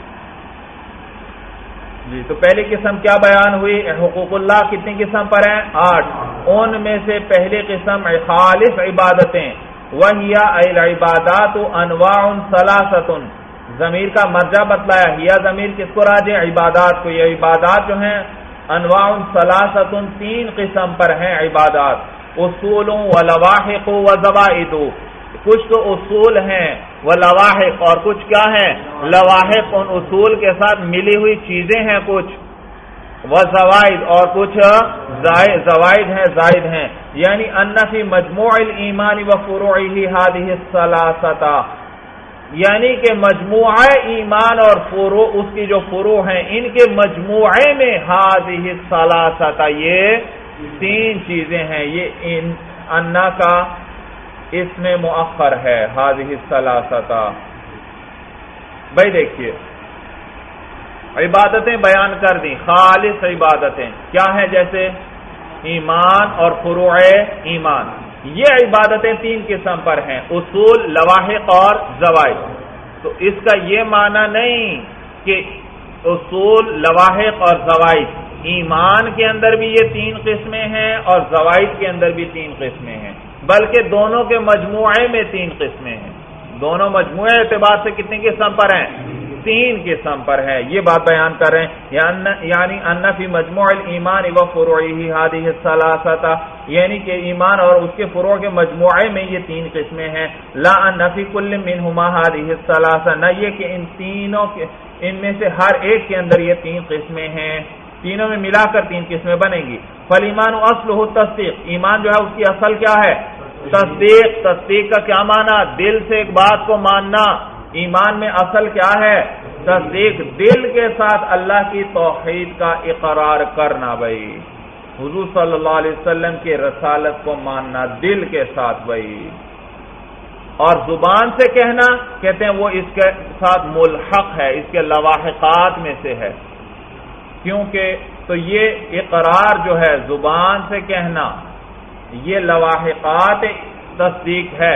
جی تو پہلی قسم کیا بیان ہوئی؟ حقوق اللہ کتنی قسم پر ہیں؟ آٹھ۔ ان میں سے پہلی قسم خالص عبادتیں، وہی العبادات انواع ثلاثۃ، ضمیر کا مرجع بتلایا، ہیا ضمیر کس کو راجع؟ عبادات کو۔ یہ عبادات جو ہیں انواع ثلاثۃ، تین قسم پر ہیں عبادات، اصول و لواحق و زوائد، کچھ تو اصول ہیں وہ لواحق، اور کچھ کیا ہیں؟ لواحق، ان اصول کے ساتھ ملی ہوئی چیزیں ہیں کچھ، وہ زوائد، اور کچھ زوائد ہیں، زائد ہیں۔ یعنی ان فی مجموع الایمان و فروعہ هذه الثلاثۃ، یعنی کہ مجموعہ ایمان اور فروع، اس کی جو فروع ہیں ان کے مجموعے میں هذه الثلاثۃ، یہ تین چیزیں ہیں۔ یہ ان انا کا اس میں مؤخر ہے، هذه الثلاثۃ۔ بھائی دیکھیے عبادتیں بیان کر دیں، خالص عبادتیں کیا ہیں؟ جیسے ایمان اور فروع ایمان، یہ عبادتیں تین قسم پر ہیں، اصول، لواحق اور زوائد۔ تو اس کا یہ معنی نہیں کہ اصول، لواحق اور زوائد ایمان کے اندر بھی یہ تین قسمیں ہیں اور زوائد کے اندر بھی تین قسمیں ہیں، بلکہ دونوں کے مجموعے میں تین قسمیں ہیں۔ دونوں مجموعے اعتبار سے کتنی قسم پر ہیں؟ تین قسم پر ہے، یہ بات بیان کر رہے ہیں۔ یعنی ان فی مجموع الایمان و فروعہ هذه الثلاثۃ، یعنی کہ ایمان اور اس کے فروع کے مجموعے میں یہ تین قسمیں ہیں. لا ان فی کل منہما هذه الثلاثه، نہ یہ کہ ان تینوں کے ان میں سے ہر ایک کے اندر یہ تین قسمیں ہیں، تینوں میں ملا کر تین قسمیں بنیں گی. فالایمان اصلہ التصدیق، ایمان جو ہے اس کی اصل کیا ہے؟ تصدیق. تصدیق کا کیا معنی؟ دل سے ایک بات کو ماننا. ایمان میں اصل کیا ہے؟ تصدیق. دل کے ساتھ اللہ کی توحید کا اقرار کرنا بھائی، حضور صلی اللہ علیہ وسلم کی رسالت کو ماننا دل کے ساتھ بھائی. اور زبان سے کہنا کہتے ہیں وہ اس کے ساتھ ملحق ہے، اس کے لواحقات میں سے ہے. کیونکہ تو یہ اقرار جو ہے زبان سے کہنا یہ لواحقات تصدیق ہے،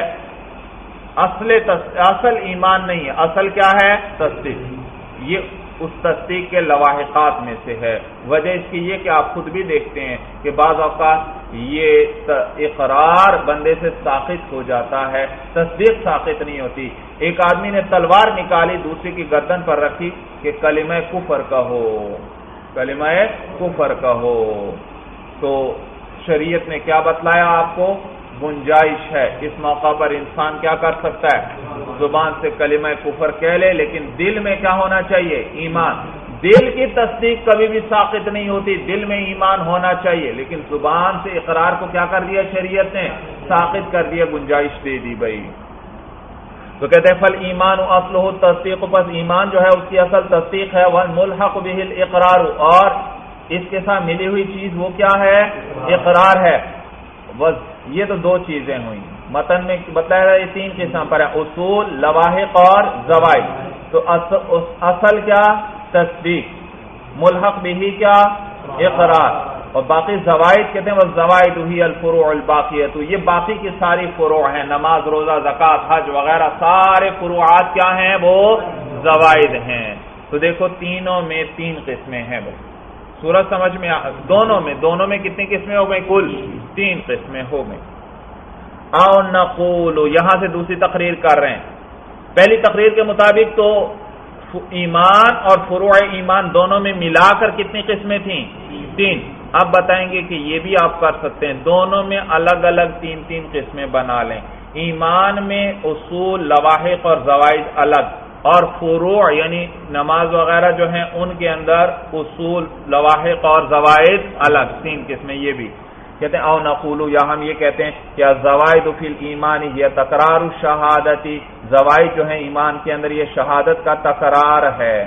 اصل اصل ایمان نہیں ہے. اصل کیا ہے؟ تصدیق. یہ اس تصدیق کے لواحقات میں سے ہے. وجہ اس کی یہ کہ آپ خود بھی دیکھتے ہیں کہ بعض اوقات یہ اقرار بندے سے ساقط ہو جاتا ہے، تصدیق ساقط نہیں ہوتی. ایک آدمی نے تلوار نکالی، دوسرے کی گردن پر رکھی کہ کلمہ کفر کہو، کلمہ کفر کہو. تو شریعت نے کیا بتلایا آپ کو؟ گنجائش ہے. اس موقع پر انسان کیا کر سکتا ہے؟ زبان سے کلمہ کفر کہہ لے، لیکن دل میں کیا ہونا چاہیے؟ ایمان. دل کی تصدیق کبھی بھی ساقط نہیں ہوتی، دل میں ایمان ہونا چاہیے، لیکن زبان سے اقرار کو کیا کر دیا شریعت نے؟ ساقط کر دیا، گنجائش دے دی بھائی. تو کہتے ہیں فل ایمان اصلہ التصدیق، پس ایمان جو ہے اس کی اصل تصدیق ہے. والملحق به الاقرار، اور اس کے ساتھ ملی ہوئی چیز وہ کیا ہے؟ اقرار ہے. بس یہ تو دو چیزیں ہوئیں. متن میں بتایا یہ تین قسم پر ہے، اصول، لواحق اور زوائد. تو اصل کیا؟ تصدیق. ملحق بھی کیا؟ اقرار. اور باقی زوائد کہتے ہیں وہ زوائد ہی الفروع الباقیہ. تو یہ باقی کی ساری فروع ہیں، نماز، روزہ، زکات، حج وغیرہ سارے فروعات کیا ہیں؟ وہ زوائد ہیں. تو دیکھو تینوں میں تین قسمیں ہیں بھائی. سورج سمجھ میں دونوں میں دونوں میں کتنی قسمیں ہو گئی؟ کل تین قسمیں ہو گئی. او نقول، یہاں سے دوسری تقریر کر رہے ہیں. پہلی تقریر کے مطابق تو ایمان اور فروع ایمان دونوں میں ملا کر کتنی قسمیں تھیں؟ تین. اب بتائیں گے کہ یہ بھی آپ کر سکتے ہیں، دونوں میں الگ الگ تین تین قسمیں بنا لیں. ایمان میں اصول، لواحق اور زوائد الگ، اور فروع یعنی نماز وغیرہ جو ہیں ان کے اندر اصول، لواحق اور زوائد الگ، تین قسمیں. یہ بھی کہتے ہیں او نقولو، یا ہم یہ کہتے ہیں کہ الزوائد فی الایمان ہی تکرار الشہادتی، زوائد جو ہیں ایمان کے اندر یہ شہادت کا تکرار ہے.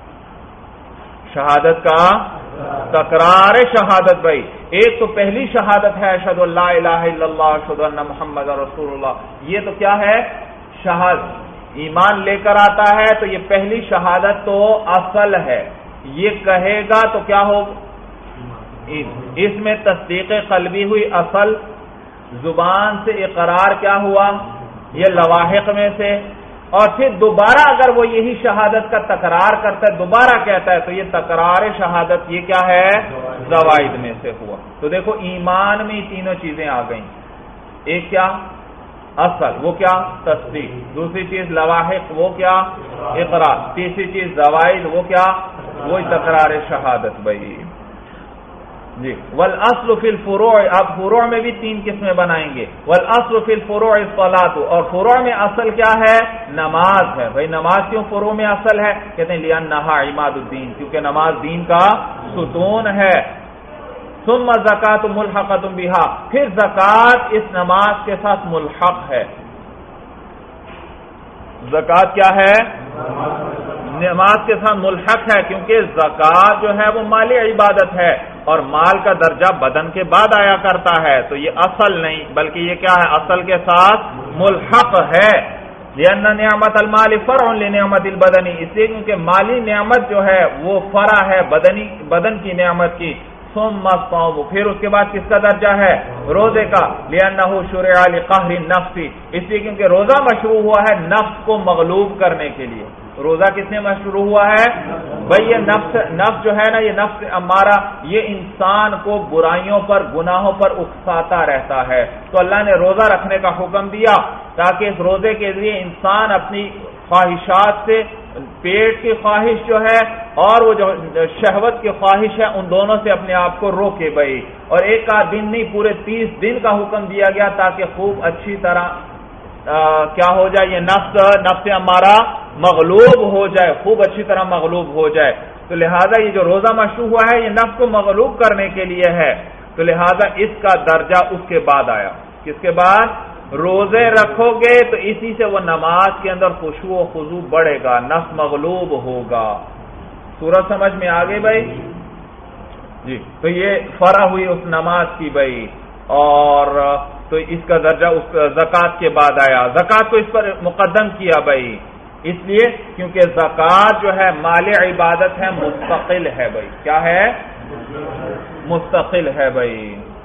شہادت کا تکرار شہادت بھائی. ایک تو پہلی شہادت ہے اشہد ان لا الہ الا اللہ اشہد ان محمد رسول اللہ، یہ تو کیا ہے؟ شہادت. ایمان لے کر آتا ہے تو یہ پہلی شہادت تو اصل ہے. یہ کہے گا تو کیا ہو؟ اس میں تصدیق قلبی ہوئی اصل، زبان سے اقرار کیا ہوا؟ یہ لواحق میں سے. اور پھر دوبارہ اگر وہ یہی شہادت کا تکرار کرتا ہے، دوبارہ کہتا ہے، تو یہ تکرار شہادت یہ کیا ہے؟ زوائد میں سے ہوا. تو دیکھو ایمان میں تینوں چیزیں آ گئیں. ایک کیا؟ اصل، وہ کیا؟ تصدیق. دوسری چیز لواحق، وہ کیا؟ اقرار. تیسری چیز زوائد، وہ کیا؟ وہی تکرار شہادت بھائی. جی والاصل فی الفروع، اب فروع میں بھی تین قسمیں بنائیں گے. والاصل فی الفروع الصلاۃ، اور فروع میں اصل کیا ہے؟ نماز ہے بھائی. نماز کیوں فروع میں اصل ہے؟ کہتے ہیں لأنہا عماد الدین، کیونکہ نماز دین کا ستون ہے. ثم زکات ملحقۃ بہا، پھر زکات اس نماز کے ساتھ ملحق ہے. زکات کیا ہے؟ نماز کے ساتھ ملحق ہے، کیونکہ زکات جو ہے وہ مالی عبادت ہے، اور مال کا درجہ بدن کے بعد آیا کرتا ہے. تو یہ اصل نہیں بلکہ یہ کیا ہے؟ اصل کے ساتھ ملحق ہے. لأن نعمت المال فرع لنعمت البدن، اس لیے کیونکہ مالی نعمت جو ہے وہ فرع ہے بدنی بدن کی نعمت کی. ثم الصوم، پھر اس کے بعد کس کا درجہ ہے؟ روزے کا. لأنه شرع لقهر النفس، اس لیے کیونکہ روزہ مشروع ہوا ہے نفس کو مغلوب کرنے کے لیے. روزہ کس نے مشروع ہوا ہے؟ بھئی یہ نفس نفس جو ہے نا، یہ نفس امارہ، یہ انسان کو برائیوں پر، گناہوں پر اکساتا رہتا ہے. تو اللہ نے روزہ رکھنے کا حکم دیا تاکہ اس روزے کے ذریعے انسان اپنی خواہشات سے، پیٹ کی خواہش جو ہے اور وہ جو شہوت کی خواہش ہے، ان دونوں سے اپنے آپ کو روکے بھائی. اور ایک آدھ دن نہیں، پورے تیس دن کا حکم دیا گیا تاکہ خوب اچھی طرح آ, کیا ہو جائے، یہ نفس نفس ہمارا مغلوب ہو جائے، خوب اچھی طرح مغلوب ہو جائے. تو لہذا یہ جو روزہ مشروع ہوا ہے یہ نفس کو مغلوب کرنے کے لیے ہے. تو لہذا اس کا درجہ اس کے بعد آیا. کس کے بعد؟ روزے رکھو گے تو اسی سے وہ نماز کے اندر خشوع و خضوع بڑھے گا، نفس مغلوب ہوگا. سورج سمجھ میں آ گئی بھائی جی؟ تو یہ فرع ہوئی اس نماز کی بھائی. اور تو اس کا درجہ اس زکوٰۃ کے بعد آیا. زکوٰۃ کو اس پر مقدم کیا بھائی اس لیے کیونکہ زکوٰۃ جو ہے مال عبادت ہے، مستقل ہے بھائی. کیا ہے؟ مستقل ہے بھائی.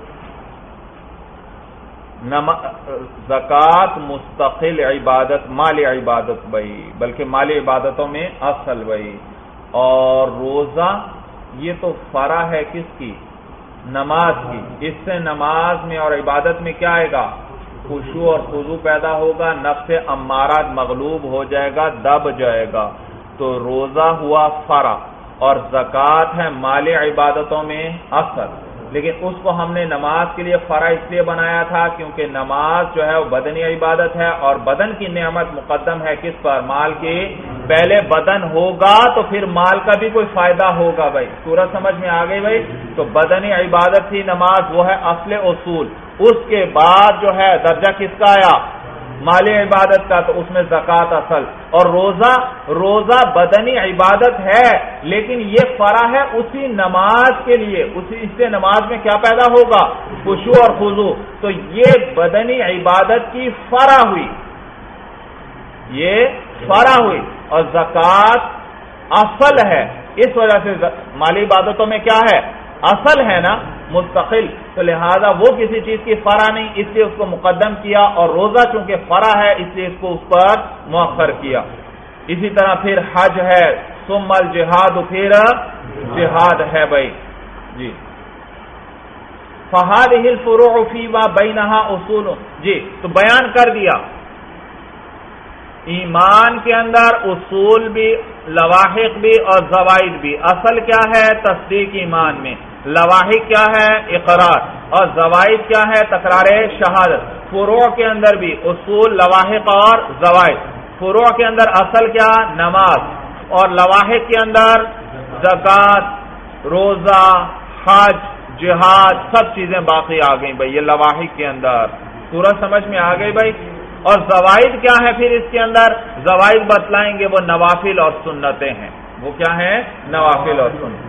زکوٰۃ مستقل عبادت، مال عبادت بھائی، بلکہ مال عبادتوں میں اصل بھائی. اور روزہ یہ تو فرع ہے کس کی؟ نماز کی. اس سے نماز میں اور عبادت میں کیا آئے گا؟ خشوع اور خضوع پیدا ہوگا، نفس امارات مغلوب ہو جائے گا، دب جائے گا. تو روزہ ہوا فرع اور زکوٰۃ ہے مال عبادتوں میں اصل. لیکن اس کو ہم نے نماز کے لیے فرع اس لیے بنایا تھا کیونکہ نماز جو ہے وہ بدنی عبادت ہے اور بدن کی نعمت مقدم ہے کس پر؟ مال کی. پہلے بدن ہوگا تو پھر مال کا بھی کوئی فائدہ ہوگا بھائی. سورج سمجھ میں آ گئی بھائی؟ تو بدنی عبادت تھی نماز، وہ ہے اصل اصول. اس کے بعد جو ہے درجہ کس کا آیا؟ مالی عبادت کا. تو اس میں زکوٰۃ اصل. اور روزہ روزہ بدنی عبادت ہے لیکن یہ فرع ہے اسی نماز کے لیے. اسی اس سے نماز میں کیا پیدا ہوگا؟ خشوع اور خضوع. تو یہ بدنی عبادت کی فرع ہوئی، یہ فرع ہوئی. اور زکوٰۃ اصل ہے. اس وجہ سے مالی عبادتوں میں کیا ہے؟ اصل ہے نا، مستقل. تو لہذا وہ کسی چیز کی فرع نہیں، اس لیے اس کو مقدم کیا. اور روزہ چونکہ فرع ہے اس لیے اس کو اس پر مؤخر کیا. اسی طرح پھر حج ہے، ثم الجہاد، پھر جہاد ہے بھائی جی. فہذہ الفروع فیما بینہا اصول. جی تو بیان کر دیا ایمان کے اندر اصول بھی، لواحق بھی اور زوائد بھی. اصل کیا ہے؟ تصدیق ایمان میں. لواحق کیا ہے؟ اقرار. اور زوائد کیا ہے؟ تکرار شہادت. فروع کے اندر بھی اصول، لواحق اور زوائد. فروع کے اندر اصل کیا؟ نماز. اور لواحق کے اندر زکوٰۃ، روزہ، حج، جہاد، سب چیزیں باقی آ گئی بھائی یہ لواحق کے اندر. سورج سمجھ میں آ گئی بھائی؟ اور زوائد کیا ہے پھر اس کے اندر؟ زوائد بتلائیں گے وہ نوافل اور سنتیں ہیں. وہ کیا ہیں؟ نوافل اور سنتیں.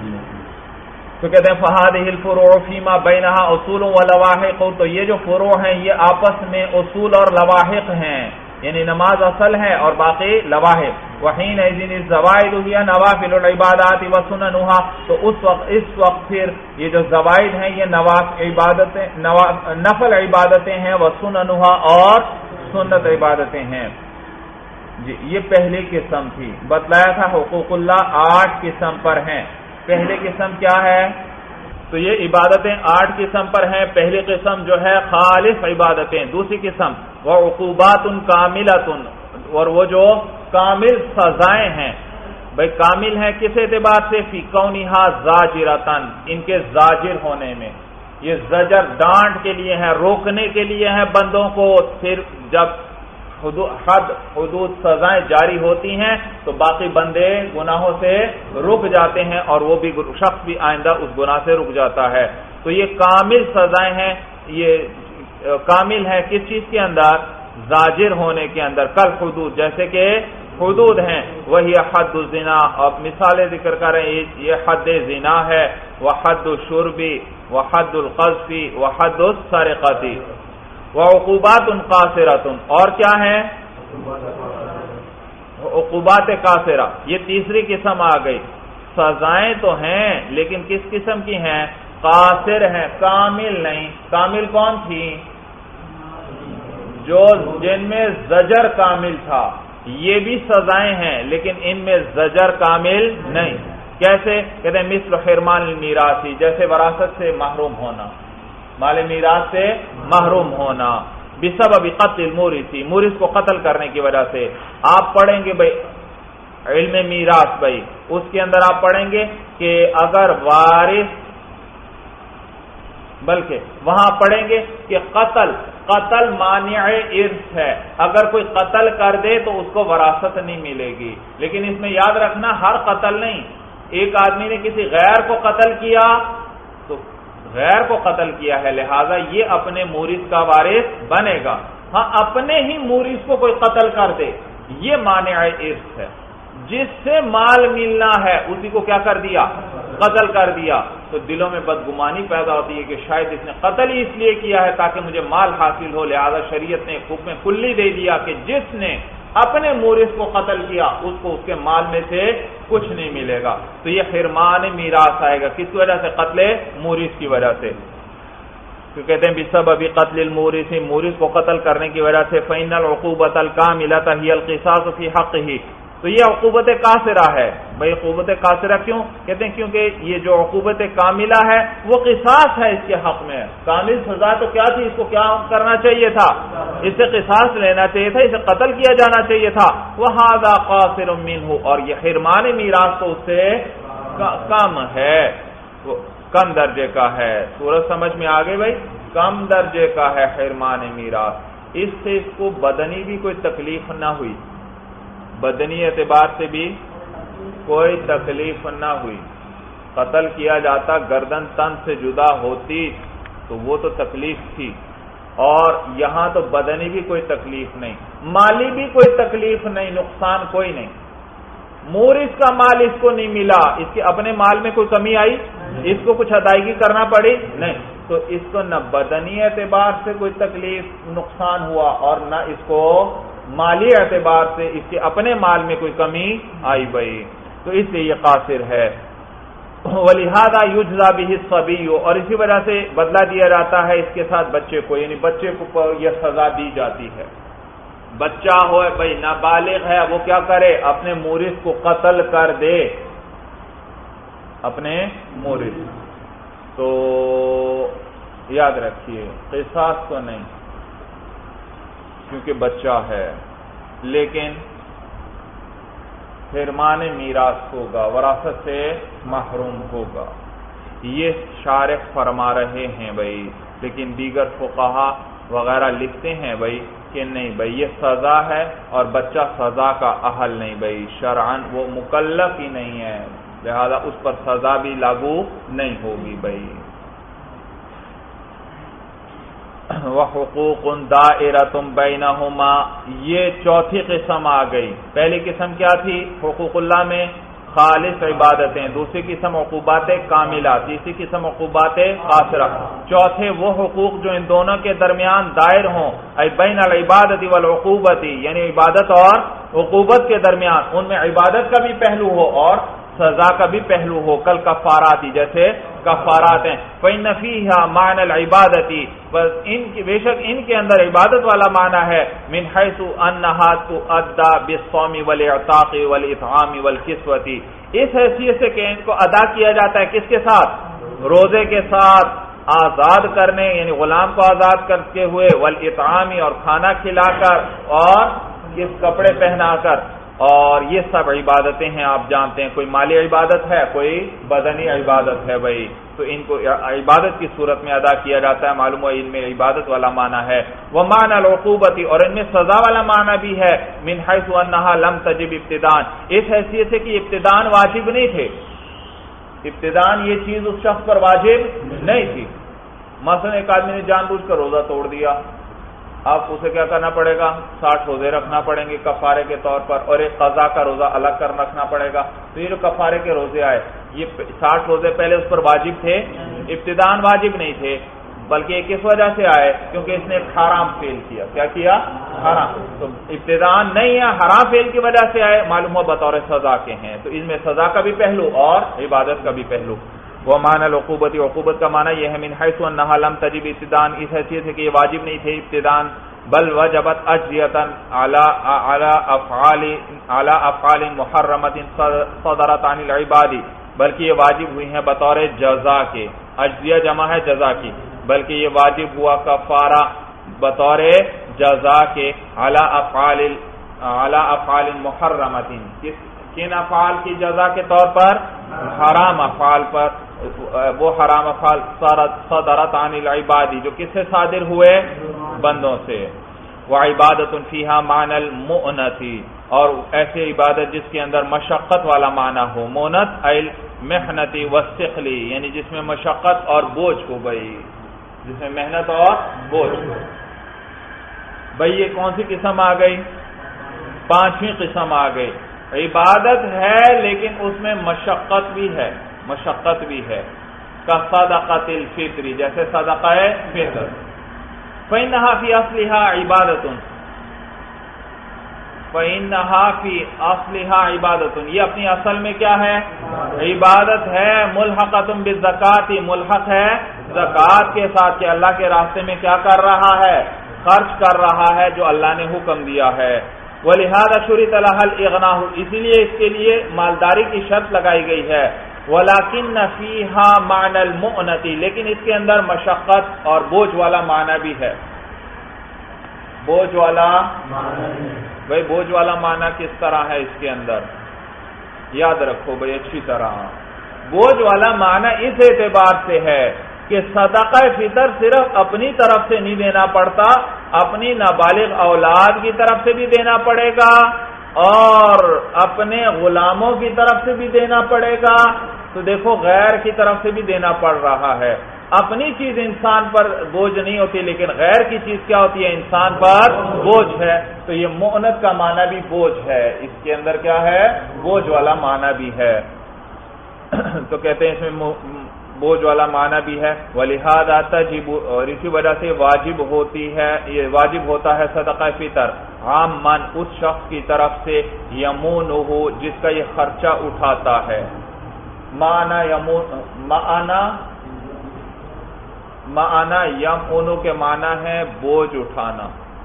تو کہتے ہیں فہذہ الفروع فیما بینہا اصول و لواحق. تو یہ جو فروع ہیں یہ آپس میں اصول اور لواحق ہیں، یعنی نماز اصل ہے اور باقی لواحق. وحینئذ الزوائد ہی نوافل العبادات وسننھا. تو اس وقت اس وقت پھر یہ جو زوائد ہیں یہ نوافل عبادتیں، نفل عبادتیں ہیں، وسننھا اور سنت عبادتیں ہیں. جی یہ پہلی قسم تھی. بتلایا تھا حقوق اللہ آٹھ قسم پر ہیں. پہلی قسم کیا ہے؟ تو یہ عبادتیں آٹھ قسم پر ہیں. پہلی قسم جو ہے خالص عبادتیں. دوسری قسم وہ عقوبات کاملۃ، اور وہ جو کامل سزائیں ہیں. بھائی کامل ہیں کس اعتبار سے؟ فی کونھا زاجرۃن، ان کے زاجر ہونے میں. یہ زجر ڈانٹ کے لیے ہے، روکنے کے لیے ہے بندوں کو. پھر جب حد حدود سزائیں جاری ہوتی ہیں تو باقی بندے گناہوں سے رک جاتے ہیں اور وہ بھی شخص بھی آئندہ اس گناہ سے رک جاتا ہے. تو یہ کامل سزائیں ہیں. یہ کامل ہے کس چیز کے اندر؟ زاجر ہونے کے اندر. کل حدود، جیسے کہ حدود ہیں وہی حد الزنا. اور مثالیں ذکر کر رہے ہیں یہ حد زنا ہے، وحد الشربی، وحد القذفی، وحد السرقتی. وعقوبات قاصرۃ، اور کیا ہے؟ عقوبات قاصرہ. یہ تیسری قسم آ گئی. سزائیں تو ہیں لیکن کس قسم کی ہیں؟ قاصر ہیں، کامل نہیں. کامل کون تھی؟ جو جن میں زجر کامل تھا. یہ بھی سزائیں ہیں لیکن ان میں زجر کامل نہیں. کیسے؟ کہتے ہیں مثل حرمان المیراثی، جیسے وراثت سے محروم ہونا، مال میراث سے محروم ہونا. بسبب قتل المورث، مورث کو قتل کرنے کی وجہ سے. آپ پڑھیں گے بھائی علم میراث، بھائی اس کے اندر آپ پڑھیں گے کہ اگر وارث، بلکہ وہاں پڑھیں گے کہ قتل قتل مانع ارث ہے، اگر کوئی قتل کر دے تو اس کو وراثت نہیں ملے گی. لیکن اس میں یاد رکھنا ہر قتل نہیں، ایک آدمی نے کسی غیر کو قتل کیا تو غیر کو قتل کیا ہے، لہذا یہ اپنے مورث کا وارث بنے گا. ہاں اپنے ہی مورث کو کوئی قتل کر دے یہ مانع ارث ہے. جس سے مال ملنا ہے اسی کو کیا کر دیا؟ قتل کر دیا. تو دلوں میں بدگمانی پیدا ہوتی ہے کہ شاید اس نے قتل ہی اس لیے کیا ہے تاکہ مجھے مال حاصل ہو، لہذا شریعت نے حکم کلی دے دیا کہ جس نے اپنے مورث کو قتل کیا اس کو اس کے مال میں سے کچھ نہیں ملے گا. تو یہ حرمان میراث آئے گا کس وجہ سے؟ قتل مورث کی وجہ سے. تو کہتے ہیں بسبب قتل المورث، مورث کو قتل کرنے کی وجہ سے فإن العقوبۃ الکاملۃ هی القصاص فی حقہ. تو یہ عقوبت قاصرہ ہے. بھائی عقوبت قاصرہ کیوں کہتے ہیں؟ کیونکہ یہ جو عقوبت کاملہ ہے وہ قصاص ہے اس کے حق میں. کامل سزا تو کیا تھی؟ اس کو کیا کرنا چاہیے تھا؟ اس سے قصاص لینا چاہیے تھا، اسے قتل کیا جانا چاہیے تھا. وَهَذَا قَاصِرٌ مِّنْهُ، اور یہ حرمان میراث تو اس سے کم ہے، کم درجے کا ہے. سورج سمجھ میں آگے بھائی؟ کم درجے کا ہے حرمان میراث. اس سے اس کو بدنی بھی کوئی تکلیف نہ ہوئی، بدنی اعتبار سے بھی کوئی تکلیف نہ ہوئی. قتل کیا جاتا، گردن تن سے جدا ہوتی تو وہ تو تکلیف تھی، اور یہاں تو بدنی بھی کوئی تکلیف نہیں، مالی بھی کوئی تکلیف نہیں، نقصان کوئی نہیں. مورث کا مال اس کو نہیں ملا، اس کے اپنے مال میں کوئی کمی آئی؟ اس کو کچھ ادائیگی کرنا پڑی؟ نہیں. تو اس کو نہ بدنی اعتبار سے کوئی تکلیف نقصان ہوا اور نہ اس کو مالی اعتبار سے اس کے اپنے مال میں کوئی کمی آئی بھائی. تو اس لیے یہ قاصر ہے. وَلِهَذَا يُجْزَى بِهِ الصَّبِيُّ، اور اسی وجہ سے بدلہ دیا جاتا ہے اس کے ساتھ بچے کو، یعنی بچے کو یہ سزا دی جاتی ہے. بچہ ہو بھائی نابالغ ہے، وہ کیا کرے؟ اپنے مورث کو قتل کر دے، اپنے مورث. تو یاد رکھیے قصاص تو نہیں کیونکہ بچہ ہے، لیکن حرمان میراث ہوگا، وراثت سے محروم ہوگا. یہ شارح فرما رہے ہیں بھائی. لیکن دیگر فقہا وغیرہ لکھتے ہیں بھائی کہ نہیں بھائی یہ سزا ہے اور بچہ سزا کا اہل نہیں بھائی، شرعاً وہ مکلف ہی نہیں ہے، لہذا اس پر سزا بھی لاگو نہیں ہوگی بھائی. وَحُقُوقٌ دَائِرَةٌ بَيْنَهُمَا، یہ چوتھی قسم آ گئی. پہلی قسم کیا تھی؟ حقوق اللہ میں خالص عبادتیں، دوسری قسم عقوبات کاملہ، تیسری قسم عقوبات قاصرہ. چوتھے وہ حقوق جو ان دونوں کے درمیان دائر ہوں، ای بین العبادت والعقوبت، یعنی عبادت اور عقوبت کے درمیان، ان میں عبادت کا بھی پہلو ہو اور سزا کا بھی پہلو ہو. کل کفاراتی، جیسے کفارات ہیں. فإن فيها معنى العبادة، بس ان کی بے شک ان کے اندر عبادت والا معنی ہے. من حيث انها تؤدى بالصوم والاعتاق والاطعام والكسوة، اس حیثیت سے کہ ان کو ادا کیا جاتا ہے کس کے ساتھ؟ روزے کے ساتھ، آزاد کرنے یعنی غلام کو آزاد کرتے ہوئے، والاطعام اور کھانا کھلا کر، اور کس کپڑے پہنا کر. اور یہ سب عبادتیں ہیں، آپ جانتے ہیں کوئی مالی عبادت ہے، کوئی بدنی عبادت ہے بھائی. تو ان کو عبادت کی صورت میں ادا کیا جاتا ہے، معلوم ہے ان میں عبادت والا معنی ہے. ومعنى العقوبۃ، اور ان میں سزا والا معنی بھی ہے. من حيث انها لم تجب ابتداء، اس حیثیت سے کہ ابتداء واجب نہیں تھے، ابتداء یہ چیز اس شخص پر واجب نہیں تھی. مثلا ایک آدمی نے جان بوجھ کر روزہ توڑ دیا، آپ اسے کیا کرنا پڑے گا؟ ساٹھ روزے رکھنا پڑیں گے کفارے کے طور پر، اور ایک قضا کا روزہ الگ کر رکھنا پڑے گا. تو یہ جو کفارے کے روزے آئے، یہ ساٹھ روزے پہلے اس پر واجب تھے، ابتداء واجب نہیں تھے، بلکہ یہ کس وجہ سے آئے؟ کیونکہ اس نے ایک حرام فعل کیا. کیا کیا؟ حرام. تو ابتداء نہیں ہے، حرام فعل کی وجہ سے آئے، معلوم ہو بطور سزا کے ہیں. تو ان میں سزا کا بھی پہلو اور عبادت کا بھی پہلو. وہ معنی العقوبۃ، عقوبت کا معنی یہ ہے من حيث انها لم تجب ابتداء، اس حیثیت سے کہ یہ واجب نہیں تھے ابتداء، بل وجبت اجزیۃ علی علی افعال علی افعال محرمۃ صدرت عن العباد، بلکہ یہ واجب ہوئی ہیں بطور جزا کے. اجزیہ جمع ہے جزا کی، بلکہ یہ واجب ہوا کفارہ بطور جزا کے علی افعال علی افعال محرمۃ، کن افعال کی جزا کے طور پر؟ حرام افعال پر، وہ حرام افعال صدرت عن العباد جو کس سے صادر ہوئے؟ بندوں سے۔ وعبادۃ فیہا معنی المؤنۃ، اور ایسی عبادت جس کے اندر مشقت والا معنی ہو، مؤنت المحنۃ والثقل، یعنی جس میں مشقت اور بوجھ ہو گئی، جس میں محنت اور بوجھ ہو۔ بھئی یہ کون سی قسم آ گئی؟ پانچویں قسم آ گئی۔ عبادت ہے لیکن اس میں مشقت بھی ہے، مشقت بھی ہے، کا صدقۃ الفطر، جیسے صدقہ فطر۔ فإنها في أصلها عبادة، فإنها في أصلها عبادة، یہ اپنی اصل میں کیا ہے؟ عبادت ہے۔ ملحقۃ بالزکاۃ، ملحق ہے زکات کے ساتھ، کہ اللہ کے راستے میں کیا کر رہا ہے؟ خرچ کر رہا ہے جو اللہ نے حکم دیا ہے۔ وَلِهَذَا شُرِطَ لَهَا الْإِغْنَاءُ، اس لیے اس کے لیے مالداری کی شرط لگائی گئی ہے۔ وَلَكِنَّ فِيهَا مَعْنَى الْمُؤْنَةِ، لیکن اس کے اندر مشقت اور بوجھ والا معنی بھی ہے۔ بوجھ والا بھائی بوجھ والا معنی کس طرح ہے اس کے اندر؟ یاد رکھو بھائی اچھی طرح، بوجھ والا معنی اس اعتبار سے ہے کہ صدقہ فطر صرف اپنی طرف سے نہیں دینا پڑتا، اپنی نابالغ اولاد کی طرف سے بھی دینا پڑے گا اور اپنے غلاموں کی طرف سے بھی دینا پڑے گا۔ تو دیکھو غیر کی طرف سے بھی دینا پڑ رہا ہے۔ اپنی چیز انسان پر بوجھ نہیں ہوتی، لیکن غیر کی چیز کیا ہوتی ہے؟ انسان پر بوجھ ہے۔ تو یہ مؤنت کا معنی بھی بوجھ ہے، اس کے اندر کیا ہے؟ بوجھ والا معنی بھی ہے۔ تو کہتے ہیں اس میں بوجھ والا معنی بھی ہے۔ وَلِهَذَا تَجِبُ، اور اسی وجہ سے واجب ہوتی ہے، یہ واجب ہوتا ہے صدقہ فطر عامًا اس شخص کی طرف سے یمونہ جس کا یہ خرچہ اٹھاتا ہے۔ معنی یمون، معنی معنی یمونہ کے معنی ہے بوجھ اٹھانا۔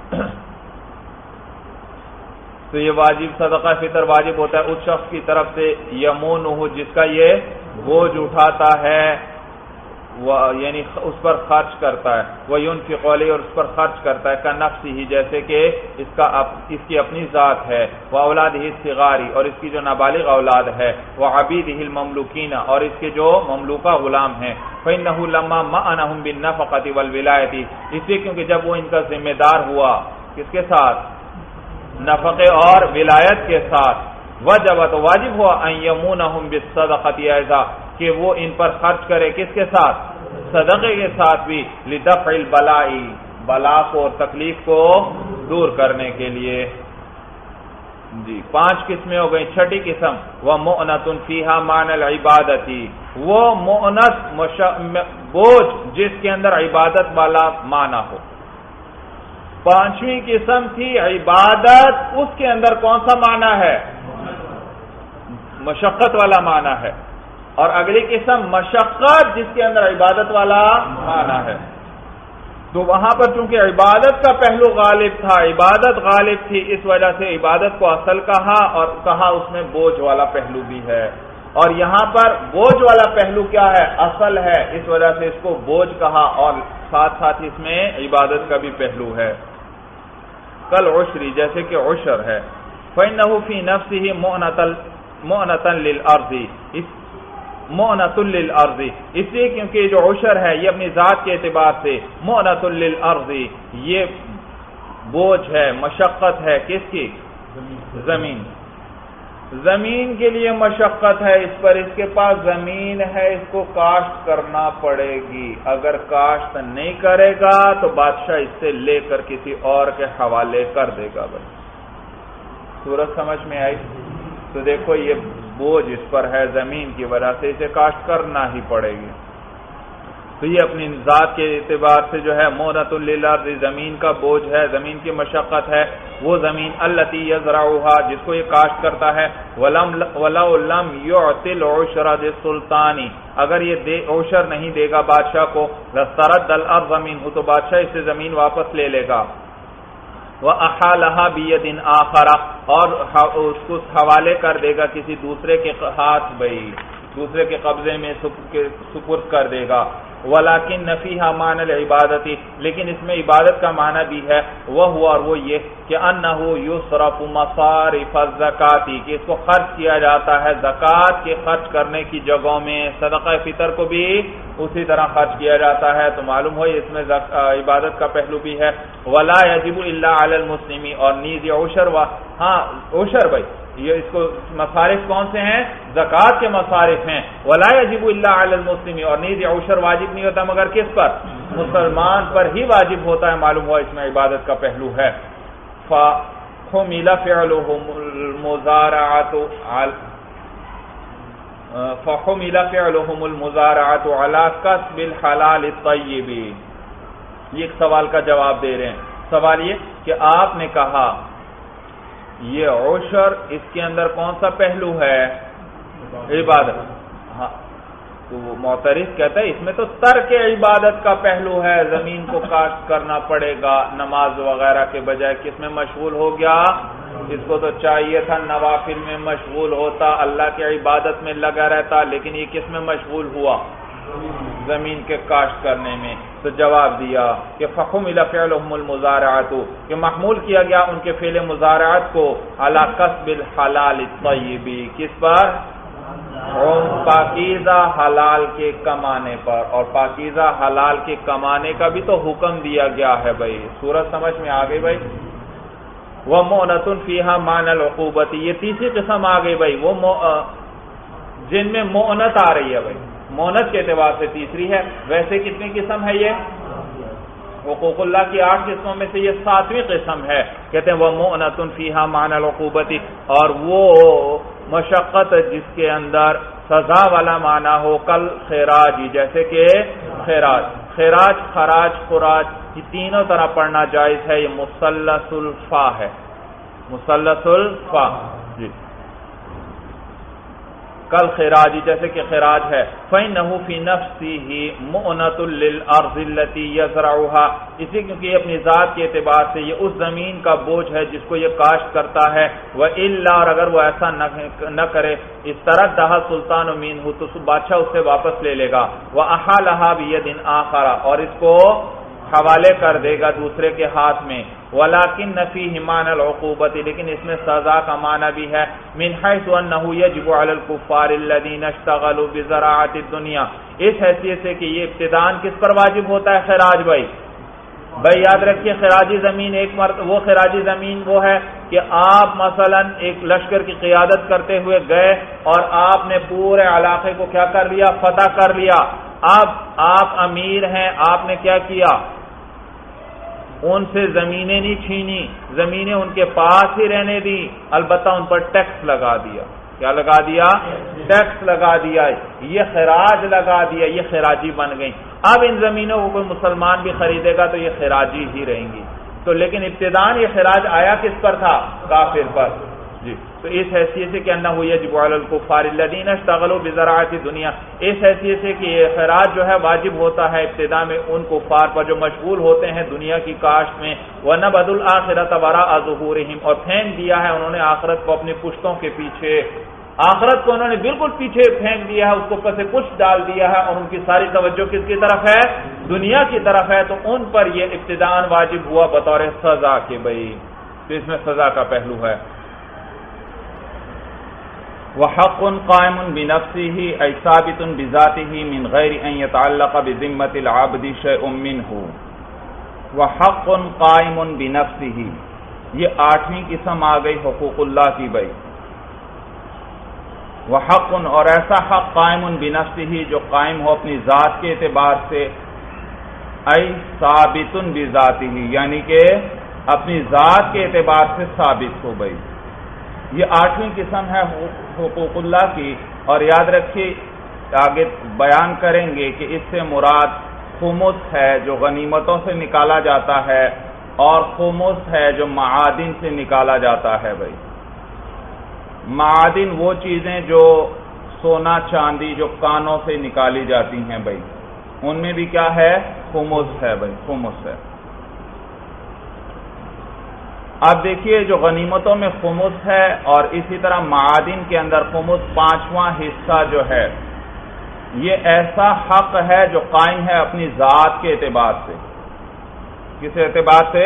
تو یہ واجب صدقہ فطر واجب ہوتا ہے اس شخص کی طرف سے یمونہ جس کا یہ بوجھ اٹھاتا ہے، یعنی اس پر خرچ کرتا ہے۔ وہ ينفق علیہ، اور اس پر خرچ کرتا ہے، کا نفس ہی، جیسے کہ اس کا اس کی اپنی ذات ہے۔ وہ اولادہ الصغاری، اور اس کی جو نابالغ اولاد ہے۔ وہ عبیدہ المملوکین، اور اس کے جو مملوکہ غلام ہیں۔ فإنہ لما معنہم بالنفقۃ والولایۃ، اس لیے کیونکہ جب وہ ان کا ذمہ دار ہوا کس کے ساتھ؟ نفقے اور ولایت کے ساتھ۔ وجب، تو واجب ہوا ان یمونہم بالصدقۃ ایضا، کہ وہ ان پر خرچ کرے کس کے ساتھ؟ صدقے کے ساتھ بھی۔ لدفع البلاء، بلا کو اور تکلیف کو دور کرنے کے لیے۔ جی پانچ قسمیں ہو گئی۔ چھٹی قسم وَمُؤْنَةٌ فِيهَا مَعْنَى الْعِبَادَةِ، وہ مؤنت بوجھ جس کے اندر عبادت والا معنی ہو۔ پانچویں قسم تھی عبادت، اس کے اندر کون سا معنی ہے؟ مشقت والا معنی ہے۔ اور اگلی قسم مشقت جس کے اندر عبادت والا معنی ہے۔ تو وہاں پر چونکہ عبادت کا پہلو غالب تھا، عبادت غالب تھی، اس وجہ سے عبادت کو اصل کہا، اور کہا اس میں بوجھ والا پہلو بھی ہے۔ اور یہاں پر بوجھ والا پہلو کیا ہے؟ اصل ہے، اس وجہ سے اس کو بوجھ کہا، اور ساتھ ساتھ اس میں عبادت کا بھی پہلو ہے۔ کل عشری، جیسے کہ عشر ہے۔ فإنه في نفسه مؤنة للأرض، مؤنة للأرض، اس لیے کیونکہ جو عشر ہے یہ اپنی ذات کے اعتبار سے مؤنة للأرض، یہ بوجھ ہے، مشقت ہے، کس کی؟ زمین۔ زمین کے لیے مشقت ہے اس پر، اس کے پاس زمین ہے، اس کو کاشت کرنا پڑے گی۔ اگر کاشت نہیں کرے گا تو بادشاہ اس سے لے کر کسی اور کے حوالے کر دے گا۔ بھائی صورت سمجھ میں آئی؟ تو دیکھو یہ بوجھ اس پر ہے، زمین کی وجہ سے اسے کاشت کرنا ہی پڑے گی۔ تو یہ اپنی ذات کے اعتبار سے جو ہے مؤنۃ للارض، زمین کا بوجھ ہے، زمین کی مشقت ہے۔ وہ زمین التی یزرعها، جس کو یہ کاشت کرتا ہے۔ ولو لم يعط العشر للسلطان، اگر یہ دے عشر نہیں دے گا بادشاہ کو، لسترد الارض منه، تو بادشاہ اس سے زمین واپس لے لے گا۔ وَأَحَالَهَا بِيَدٍ آخَرَ، اور اس کو حوالے کر دے گا کسی دوسرے کے ہاتھ، بھائی دوسرے کے قبضے میں سپرد کر دے گا۔ ولیکن فیہا معنی العبادتی، لیکن اس میں عبادت کا معنی بھی ہے، وہ ہوا اور وہ یہ کہ انہ یصرف مصارف الزکاۃ، کہ اس کو خرچ کیا جاتا ہے زکوٰۃ کے خرچ کرنے کی جگہوں میں، صدقہ فطر کو بھی اسی طرح خرچ کیا جاتا ہے، تو معلوم ہو اس میں عبادت کا پہلو بھی ہے۔ ولا یجب الا علی المسلم، اور نیز یہ عشر و ہاں عشر بھائی یہ اس کو مصارف کون سے ہیں؟ زکوٰۃ کے مصارف ہیں۔ ولا یجب الا علی المسلم، اور نیز یہ عشر واجب نہیں ہوتا مگر کس پر؟ مسلمان پر ہی واجب ہوتا ہے، معلوم ہوا اس میں عبادت کا پہلو ہے۔ فحمل فعلهم المزارعۃ فحمل فعلهم المزارعۃ علی کسب الحلال الطیب، یہ ایک سوال کا جواب دے رہے ہیں۔ سوال یہ کہ آپ نے کہا یہ عشر، اس کے اندر کون سا پہلو ہے؟ عبادت۔ ہاں تو وہ معترض کہتا ہے اس میں تو ترک عبادت کا پہلو ہے، زمین کو کاشت کرنا پڑے گا نماز وغیرہ کے بجائے، کس میں مشغول ہو گیا؟ اس کو تو چاہیے تھا نوافل میں مشغول ہوتا، اللہ کی عبادت میں لگا رہتا، لیکن یہ کس میں مشغول ہوا؟ زمین کے کاشت کرنے میں۔ تو جواب دیا کہ فحمل فعلهم المزارعۃ، کہ محمول کیا گیا ان کے فعل مزارعت کو علی کسب الحلال الطیب، کس پر؟ پاکیزہ حلال کے کمانے پر، اور پاکیزہ حلال کے کمانے کا بھی تو حکم دیا گیا ہے بھائی، سورت سمجھ میں آ گئی بھائی۔ وَمُؤْنَةٌ فِيهَا مَعْنَى الْعُقُوبَةِ، یہ تیسری قسم آ گئی بھائی، وہ جن میں مؤنت آ رہی ہے بھائی، مؤنت کے اعتبار سے تیسری ہے۔ ویسے کتنی قسم ہے یہ؟ حقوق اللہ کی آٹھ قسموں میں سے یہ ساتویں قسم ہے۔ کہتے ہیں وَمُؤْنَةٌ فِيهَا مَعْنَى الْعُقُوبَةِ، اور وہ مشقت جس کے اندر سزا والا معنی ہو، کل خراج، جیسے کہ خراج خراج خراج خراج یہ تینوں طرح پڑھنا جائز ہے، یہ مثلث الفا ہے، مثلث الفا جی، کل خراجی جیسے کہ خراج ہے۔ فَإِنَّهُ فِي نَفْسِهِ مُؤْنَةٌ لِلْأَرْضِ الَّتِي يَزْرَعُهَا، اسی کیونکہ یہ اپنی ذات کے اعتبار سے یہ اس زمین کا بوجھ ہے جس کو یہ کاشت کرتا ہے۔ وَإِلَّا، اور اگر وہ ایسا نہ کرے، اِسْتَرَدَّهَا السُّلْطَانُ مِنْهُ، تو بادشاہ اس سے واپس لے لے گا۔ وَأَحَالَهَا بِيَدٍ آخَرَ، اور اس کو حوالے کر دے گا دوسرے کے ہاتھ میں۔ وَلَكِنَّ فِيهِ مَعْنَى الْعُقُوبَةِ، لیکن اس میں سزا کا معنی بھی ہے، مِنْ حَيْثُ أَنَّهُ يَجِبُ عَلَى الْكُفَّارِ الَّذِينَ اشْتَغَلُوا بِزَرَاعَةِ الدُّنْيَا، اس حیثیت سے کہ یہ ابتداءً کس پر واجب ہوتا ہے؟ خراج بھائی بھائی یاد رکھیے، خراجی زمین ایک مرتبہ وہ خراجی زمین وہ ہے کہ آپ مثلا ایک لشکر کی قیادت کرتے ہوئے گئے اور آپ نے پورے علاقے کو کیا کر لیا؟ فتح کر لیا۔ اب آپ امیر ہیں، آپ نے کیا کیا؟ ان سے زمینیں نہیں چھینی، زمینیں ان کے پاس ہی رہنے دی، البتہ ان پر ٹیکس لگا دیا۔ کیا لگا دیا؟ ٹیکس لگا دیا، یہ خراج لگا دیا، یہ خراجی بن گئی۔ اب ان زمینوں کو کوئی مسلمان بھی خریدے گا تو یہ خراجی ہی رہیں گی۔ تو لیکن ابتداءً یہ خراج آیا کس پر تھا؟ کافر پر جی۔ تو اس حیثیت سے کہ انہ یجب علی الکفار الذین اشتغلوا بزراعۃ الدنیا، اس حیثیت سے کہ یہ خراج جو ہے واجب ہوتا ہے ابتداء میں ان کفار پر جو مشغول ہوتے ہیں دنیا کی کاشت میں۔ ونبذوا الآخرۃ وراء ظہورہم، اور پھینک دیا ہے انہوں نے آخرت کو اپنی پشتوں کے پیچھے، آخرت کو انہوں نے بالکل پیچھے پھینک دیا ہے، اس کو پس کچھ ڈال دیا ہے، اور ان کی ساری توجہ کس کی طرف ہے؟ دنیا کی طرف ہے۔ تو ان پر یہ ابتداءً واجب ہوا بطور سزا کے بھائی، تو اس میں سزا کا پہلو ہے۔ وحق قائم بنفسه أي ثابت بذاته من غير أن يتعلق بذمة العبد شيء منه۔ وحق قائم بنفسه، یہ آٹھویں قسم آ گئی حقوق اللہ کی بھائی۔ وحق، اور ایسا حق قائم بنفسه جو قائم ہو اپنی ذات کے اعتبار سے، أي ثابت بذاته، یعنی کہ اپنی ذات کے اعتبار سے ثابت ہو بھائی۔ یہ آٹھویں قسم ہے حقوق اللہ کی، اور یاد رکھیے آگے بیان کریں گے کہ اس سے مراد خمس ہے جو غنیمتوں سے نکالا جاتا ہے، اور خمس ہے جو معادن سے نکالا جاتا ہے بھائی۔ معادن وہ چیزیں جو سونا چاندی جو کانوں سے نکالی جاتی ہیں بھائی، ان میں بھی کیا ہے؟ خمس ہے بھائی، خمس ہے۔ اب دیکھیے جو غنیمتوں میں خمس ہے، اور اسی طرح معادن کے اندر خمس پانچواں حصہ جو ہے یہ ایسا حق ہے جو قائم ہے اپنی ذات کے اعتبار سے. کس اعتبار سے؟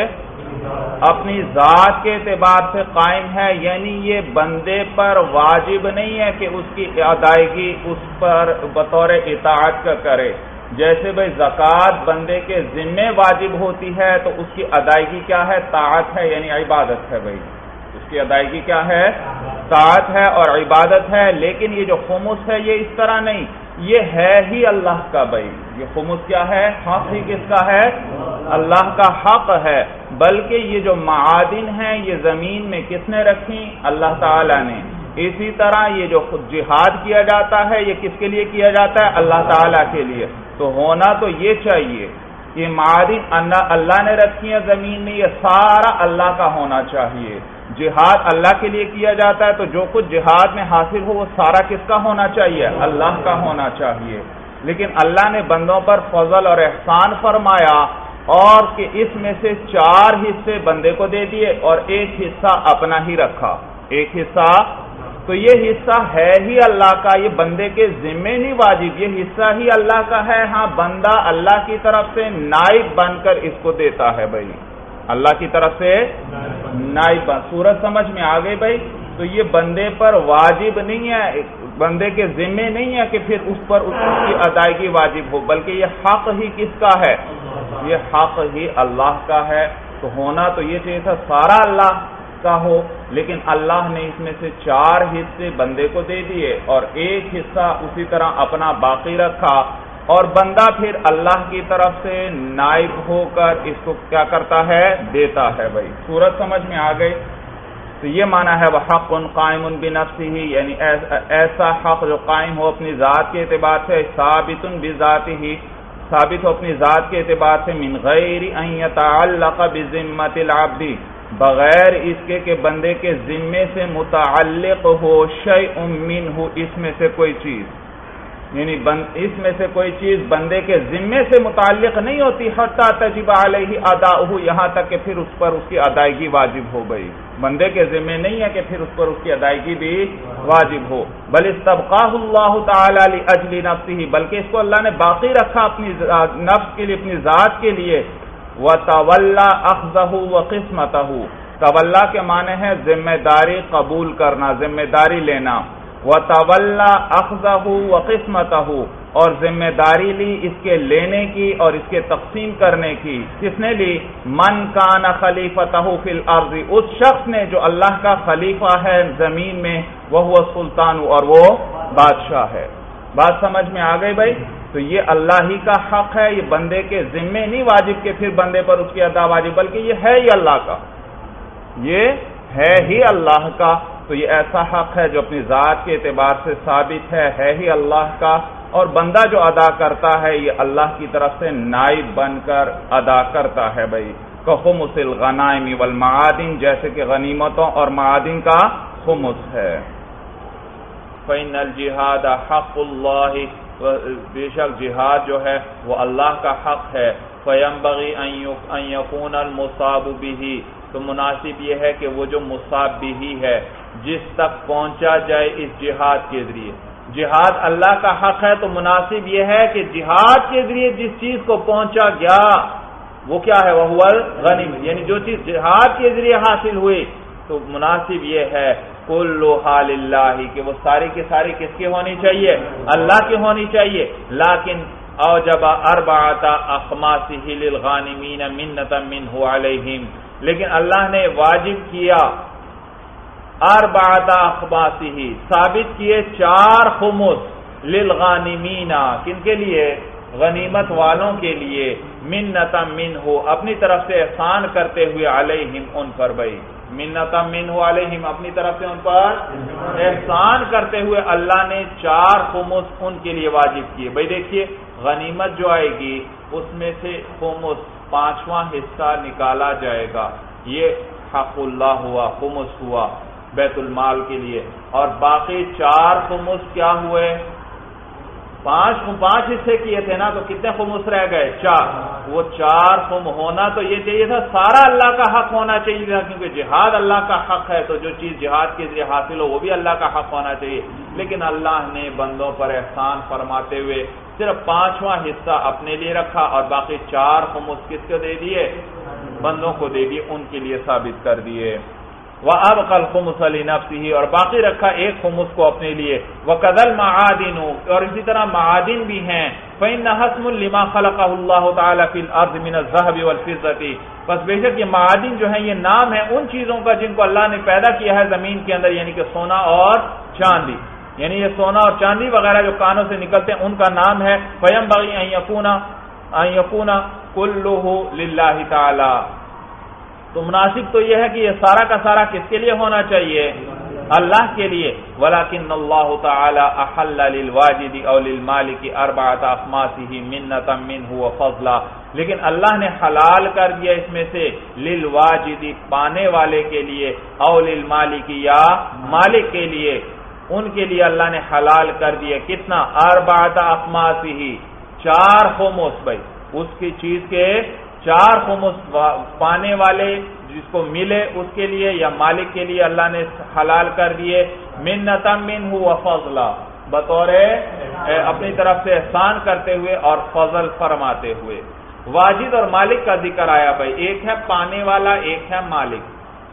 اپنی ذات کے اعتبار سے قائم ہے، یعنی یہ بندے پر واجب نہیں ہے کہ اس کی ادائیگی اس پر بطور اطاعت کا کرے. جیسے بھئی زکوٰۃ بندے کے ذمے واجب ہوتی ہے تو اس کی ادائیگی کیا ہے؟ طاعت ہے، یعنی عبادت ہے. بھئی اس کی ادائیگی کیا ہے؟ طاعت ہے اور عبادت ہے. لیکن یہ جو خمس ہے یہ اس طرح نہیں، یہ ہے ہی اللہ کا. بھئی یہ خمس کیا ہے؟ حق ہی کس کا ہے؟ اللہ کا حق ہے. بلکہ یہ جو معادن ہیں یہ زمین میں کس نے رکھی؟ اللہ تعالیٰ نے. اسی طرح یہ جو خود جہاد کیا جاتا ہے یہ کس کے لیے کیا جاتا ہے؟ اللہ تعالیٰ کے لیے. تو ہونا تو یہ چاہیے کہ معادن اللہ نے رکھی ہے زمین میں، یہ سارا اللہ کا ہونا چاہیے. جہاد اللہ کے لیے کیا جاتا ہے تو جو کچھ جہاد میں حاصل ہو وہ سارا کس کا ہونا چاہیے؟ اللہ کا ہونا چاہیے. لیکن اللہ نے بندوں پر فضل اور احسان فرمایا اور کہ اس میں سے چار حصے بندے کو دے دیے اور ایک حصہ اپنا ہی رکھا. ایک حصہ تو یہ حصہ ہے ہی اللہ کا، یہ بندے کے ذمے نہیں واجب، یہ حصہ ہی اللہ کا ہے. ہاں بندہ اللہ کی طرف سے نائب بن کر اس کو دیتا ہے. بھائی اللہ کی طرف سے نائب بن. سورج سمجھ میں آ گئی بھائی؟ تو یہ بندے پر واجب نہیں ہے، بندے کے ذمے نہیں ہے کہ پھر اس پر اس کی ادائیگی واجب ہو، بلکہ یہ حق ہی کس کا ہے؟ یہ حق ہی اللہ کا ہے. تو ہونا تو یہ چاہیے تھا سارا اللہ کا ہو، لیکن اللہ نے اس میں سے چار حصے بندے کو دے دیے اور ایک حصہ اسی طرح اپنا باقی رکھا، اور بندہ پھر اللہ کی طرف سے نائب ہو کر اس کو کیا کرتا ہے؟ دیتا ہے. بھائی سورت سمجھ میں آ گئی؟ تو یہ معنی ہے وحق قائم بنفسہ، یعنی ایسا حق جو قائم ہو اپنی ذات کے اعتبار سے، ثابت بذاتہ، ثابت ہو اپنی ذات کے اعتبار سے، من غیر ان یتعلق بذمۃ العبد، بغیر اس کے کہ بندے کے ذمے سے متعلق ہو شیء منہ، اس میں سے کوئی چیز، یعنی اس میں سے کوئی چیز بندے کے ذمے سے متعلق نہیں ہوتی، حتی تجب علیہ اداؤہ، یہاں تک کہ پھر اس پر اس کی ادائیگی واجب ہو گئی. بندے کے ذمے نہیں ہے کہ پھر اس پر اس کی ادائیگی بھی واجب ہو. بل استبقاہ اللہ تعالی لاجل نفسہ، بلکہ اس کو اللہ نے باقی رکھا اپنی نفس کے لیے، اپنی ذات کے لیے. وتولا اخذہ وقسمتہ، تولا کے معنی ہے ذمہ داری قبول کرنا، ذمہ داری لینا. وتولا اخذہ وقسمتہ، اور ذمہ داری لی اس کے لینے کی اور اس کے تقسیم کرنے کی. کس نے لی؟ من کان خلیفتہ فی الارض، اس شخص نے جو اللہ کا خلیفہ ہے زمین میں، وہو السلطان، اور وہ بادشاہ ہے. بات سمجھ میں آ گئی بھائی؟ تو یہ اللہ ہی کا حق ہے، یہ بندے کے ذمے نہیں واجب کہ پھر بندے پر اس کی ادا واجب، بلکہ یہ ہے ہی اللہ کا، یہ ہے ہی اللہ کا. تو یہ ایسا حق ہے جو اپنی ذات کے اعتبار سے ثابت ہے، ہے ہی اللہ کا، اور بندہ جو ادا کرتا ہے یہ اللہ کی طرف سے نائب بن کر ادا کرتا ہے. بھائی خمس الغنائم والمعادن، جیسے کہ غنیمتوں اور معادن کا خمس ہے. فإن الجہاد حق اللہ، بے شک جہاد جو ہے وہ اللہ کا حق ہے. فینبغی ان یکون المصاب بہ، تو مناسب یہ ہے کہ وہ جو مصاب بہ ہے، جس تک پہنچا جائے اس جہاد کے ذریعے. جہاد اللہ کا حق ہے تو مناسب یہ ہے کہ جہاد کے ذریعے جس چیز کو پہنچا گیا وہ کیا ہے؟ وہ الغنیم، یعنی جو چیز جہاد کے ذریعے حاصل ہوئی تو مناسب یہ ہے کلھا للہ، کہ وہ ساری کی ساری کس کی ہونی چاہیے؟ اللہ کی ہونی چاہیے. لیکن اوجب اربعۃ اخماسہ للغانمین منۃ منہ علیہم، لیکن اللہ نے واجب کیا اربعۃ اخماسہ، ثابت کیے چار خمس للغانمین، کن کے لیے؟ غنیمت والوں کے لیے. منۃ منہ، اپنی طرف سے احسان کرتے ہوئے، علیہم، ان پر. بھائی منۃ منہ علیہم، اپنی طرف سے ان پر احسان کرتے ہوئے اللہ نے چار خمس ان کے لیے واجب کیے. بھائی دیکھیے غنیمت جو آئے گی اس میں سے خمس پانچواں حصہ نکالا جائے گا، یہ حق اللہ ہوا، خمس ہوا بیت المال کے لیے. اور باقی چار خمس کیا ہوئے؟ پانچ پانچ حصے کیے تھے نا، تو کتنے خمس رہ گئے؟ چار. وہ چار خم ہونا تو یہ چاہیے تھا سارا اللہ کا حق ہونا چاہیے تھا، کیونکہ جہاد اللہ کا حق ہے، تو جو چیز جہاد کے ذریعے حاصل ہو وہ بھی اللہ کا حق ہونا چاہیے. لیکن اللہ نے بندوں پر احسان فرماتے ہوئے صرف پانچواں حصہ اپنے لیے رکھا اور باقی چار خمس کس کو دے دیے؟ بندوں کو دے دیے، ان کے لیے ثابت کر دیے. وَأَبْقَى الْخُمُسَ لِنَفْسِهِ، اور باقی رکھا ایک خمس کو اپنے لیے. وَكَذَا الْمَعَادِنُ، اور اسی طرح معادن بھی ہیں. فَإِنَّ حَسْمٌ لِمَا خَلَقَهُ اللَّهُ تَعَالَى فِي الْأَرْضِ مِنَ الذَّهَبِ وَالْفِضَّةِ، بس بے شک یہ معادن جو ہیں یہ نام ہے ان چیزوں کا جن کو اللہ نے پیدا کیا ہے زمین کے اندر، یعنی کہ سونا اور چاندی، یعنی یہ سونا اور چاندی وغیرہ جو کانوں سے نکلتے ہیں ان کا نام ہے. فَيَنبَغِي أَن يَكُونَ أَن يَكُونَ كُلُّهُ لِلَّهِ تَعَالَى، تو مناسب تو یہ ہے کہ یہ سارا کا سارا کس کے لیے ہونا چاہیے؟ اللہ کے لیے. وَلَكِنَّ اللَّهُ تَعَالَى أَحَلَّ لِلْوَاجِدِ أَوْ لِلْمَالِكِ أَرْبَعَةَ أَخْمَاسِهِ مِنَّةً مِّنْهُ وَفَضْلًا، لیکن اللہ نے حلال کر دیا اس میں سے للواجد، پانے والے کے لیے، او للمالک، یا مالک کے لیے، ان کے لیے اللہ نے حلال کر دیا کتنا؟ أَرْبَعَةَ أَخْمَاسِهِ، چار خمس. بھائی اس کی چیز کے چار خمس پانے والے جس کو ملے اس کے لیے یا مالک کے لیے اللہ نے حلال کر دیے. منتا منہ وفضلا، بطور اپنی طرف سے احسان کرتے ہوئے اور فضل فرماتے ہوئے. واجد اور مالک کا ذکر آیا بھائی، ایک ہے پانے والا، ایک ہے مالک.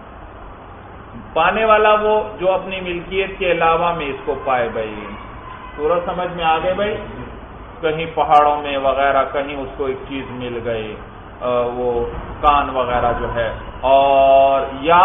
پانے والا وہ جو اپنی ملکیت کے علاوہ میں اس کو پائے. بھائی پورا سمجھ میں آ گئے بھائی؟ کہیں پہاڑوں میں وغیرہ کہیں اس کو ایک چیز مل گئی، وہ کان وغیرہ جو ہے، اور یا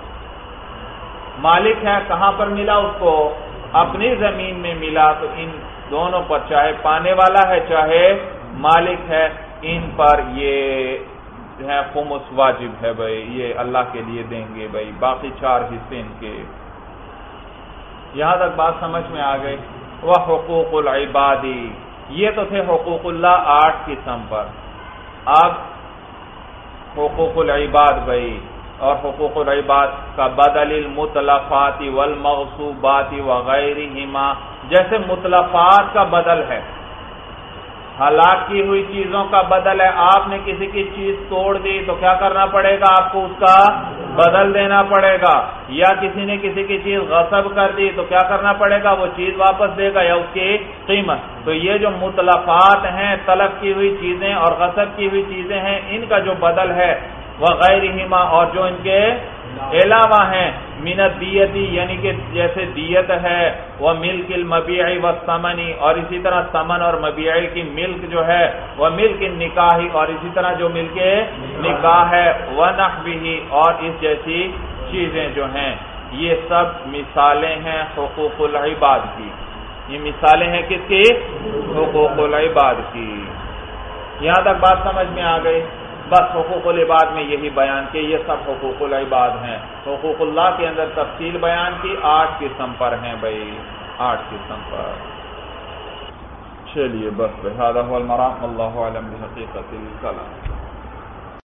مالک ہے کہاں پر ملا اس کو؟ اپنی زمین میں ملا. تو ان دونوں پر چاہے پانے والا ہے چاہے مالک ہے، ان پر یہ جو ہے خمس واجب ہے. بھائی یہ اللہ کے لیے دیں گے. بھائی باقی چار حصے ان کے. یہاں تک بات سمجھ میں آ گئی. وہ حقوق العبادی، یہ تو تھے حقوق اللہ آٹھ قسم پر. اب حقوق العباد بھائی، اور حقوق العباد کا بدل المتلفات والمغصوبات وغیرہما، جیسے متلفات کا بدل ہے، ہلاک کی ہوئی چیزوں کا بدل ہے. آپ نے کسی کی چیز توڑ دی تو کیا کرنا پڑے گا؟ آپ کو اس کا بدل دینا پڑے گا. یا کسی نے کسی کی چیز غصب کر دی تو کیا کرنا پڑے گا؟ وہ چیز واپس دے گا یا اس کی قیمت. تو یہ جو متلفات ہیں، طلب کی ہوئی چیزیں اور غصب کی ہوئی چیزیں ہیں، ان کا جو بدل ہے وغیرہما، اور جو ان کے علاوہ ہیں، من الدیتی، یعنی کہ جیسے دیت ہے، وہ ملک المبیع والثمن، اور اسی طرح ثمن اور مبیع کی ملک جو ہے، وہ ملک النکاح، اور اسی طرح جو ملک نکاح ہے، ونحوہ، اور اس جیسی چیزیں جو ہیں. یہ سب مثالیں ہیں حقوق العباد کی. یہ مثالیں ہیں کس کی؟ حقوق العباد کی. یہاں تک بات سمجھ میں آ گئی؟ بس حقوق العباد میں یہی بیان کہ یہ سب حقوق العباد ہیں. حقوق اللہ کے اندر تفصیل بیان کی، آٹھ قسم پر ہیں بھائی، آٹھ قسم پر. چلیے بس بہذا هو المرام، اللہ اعلم بحقیقت الکلام.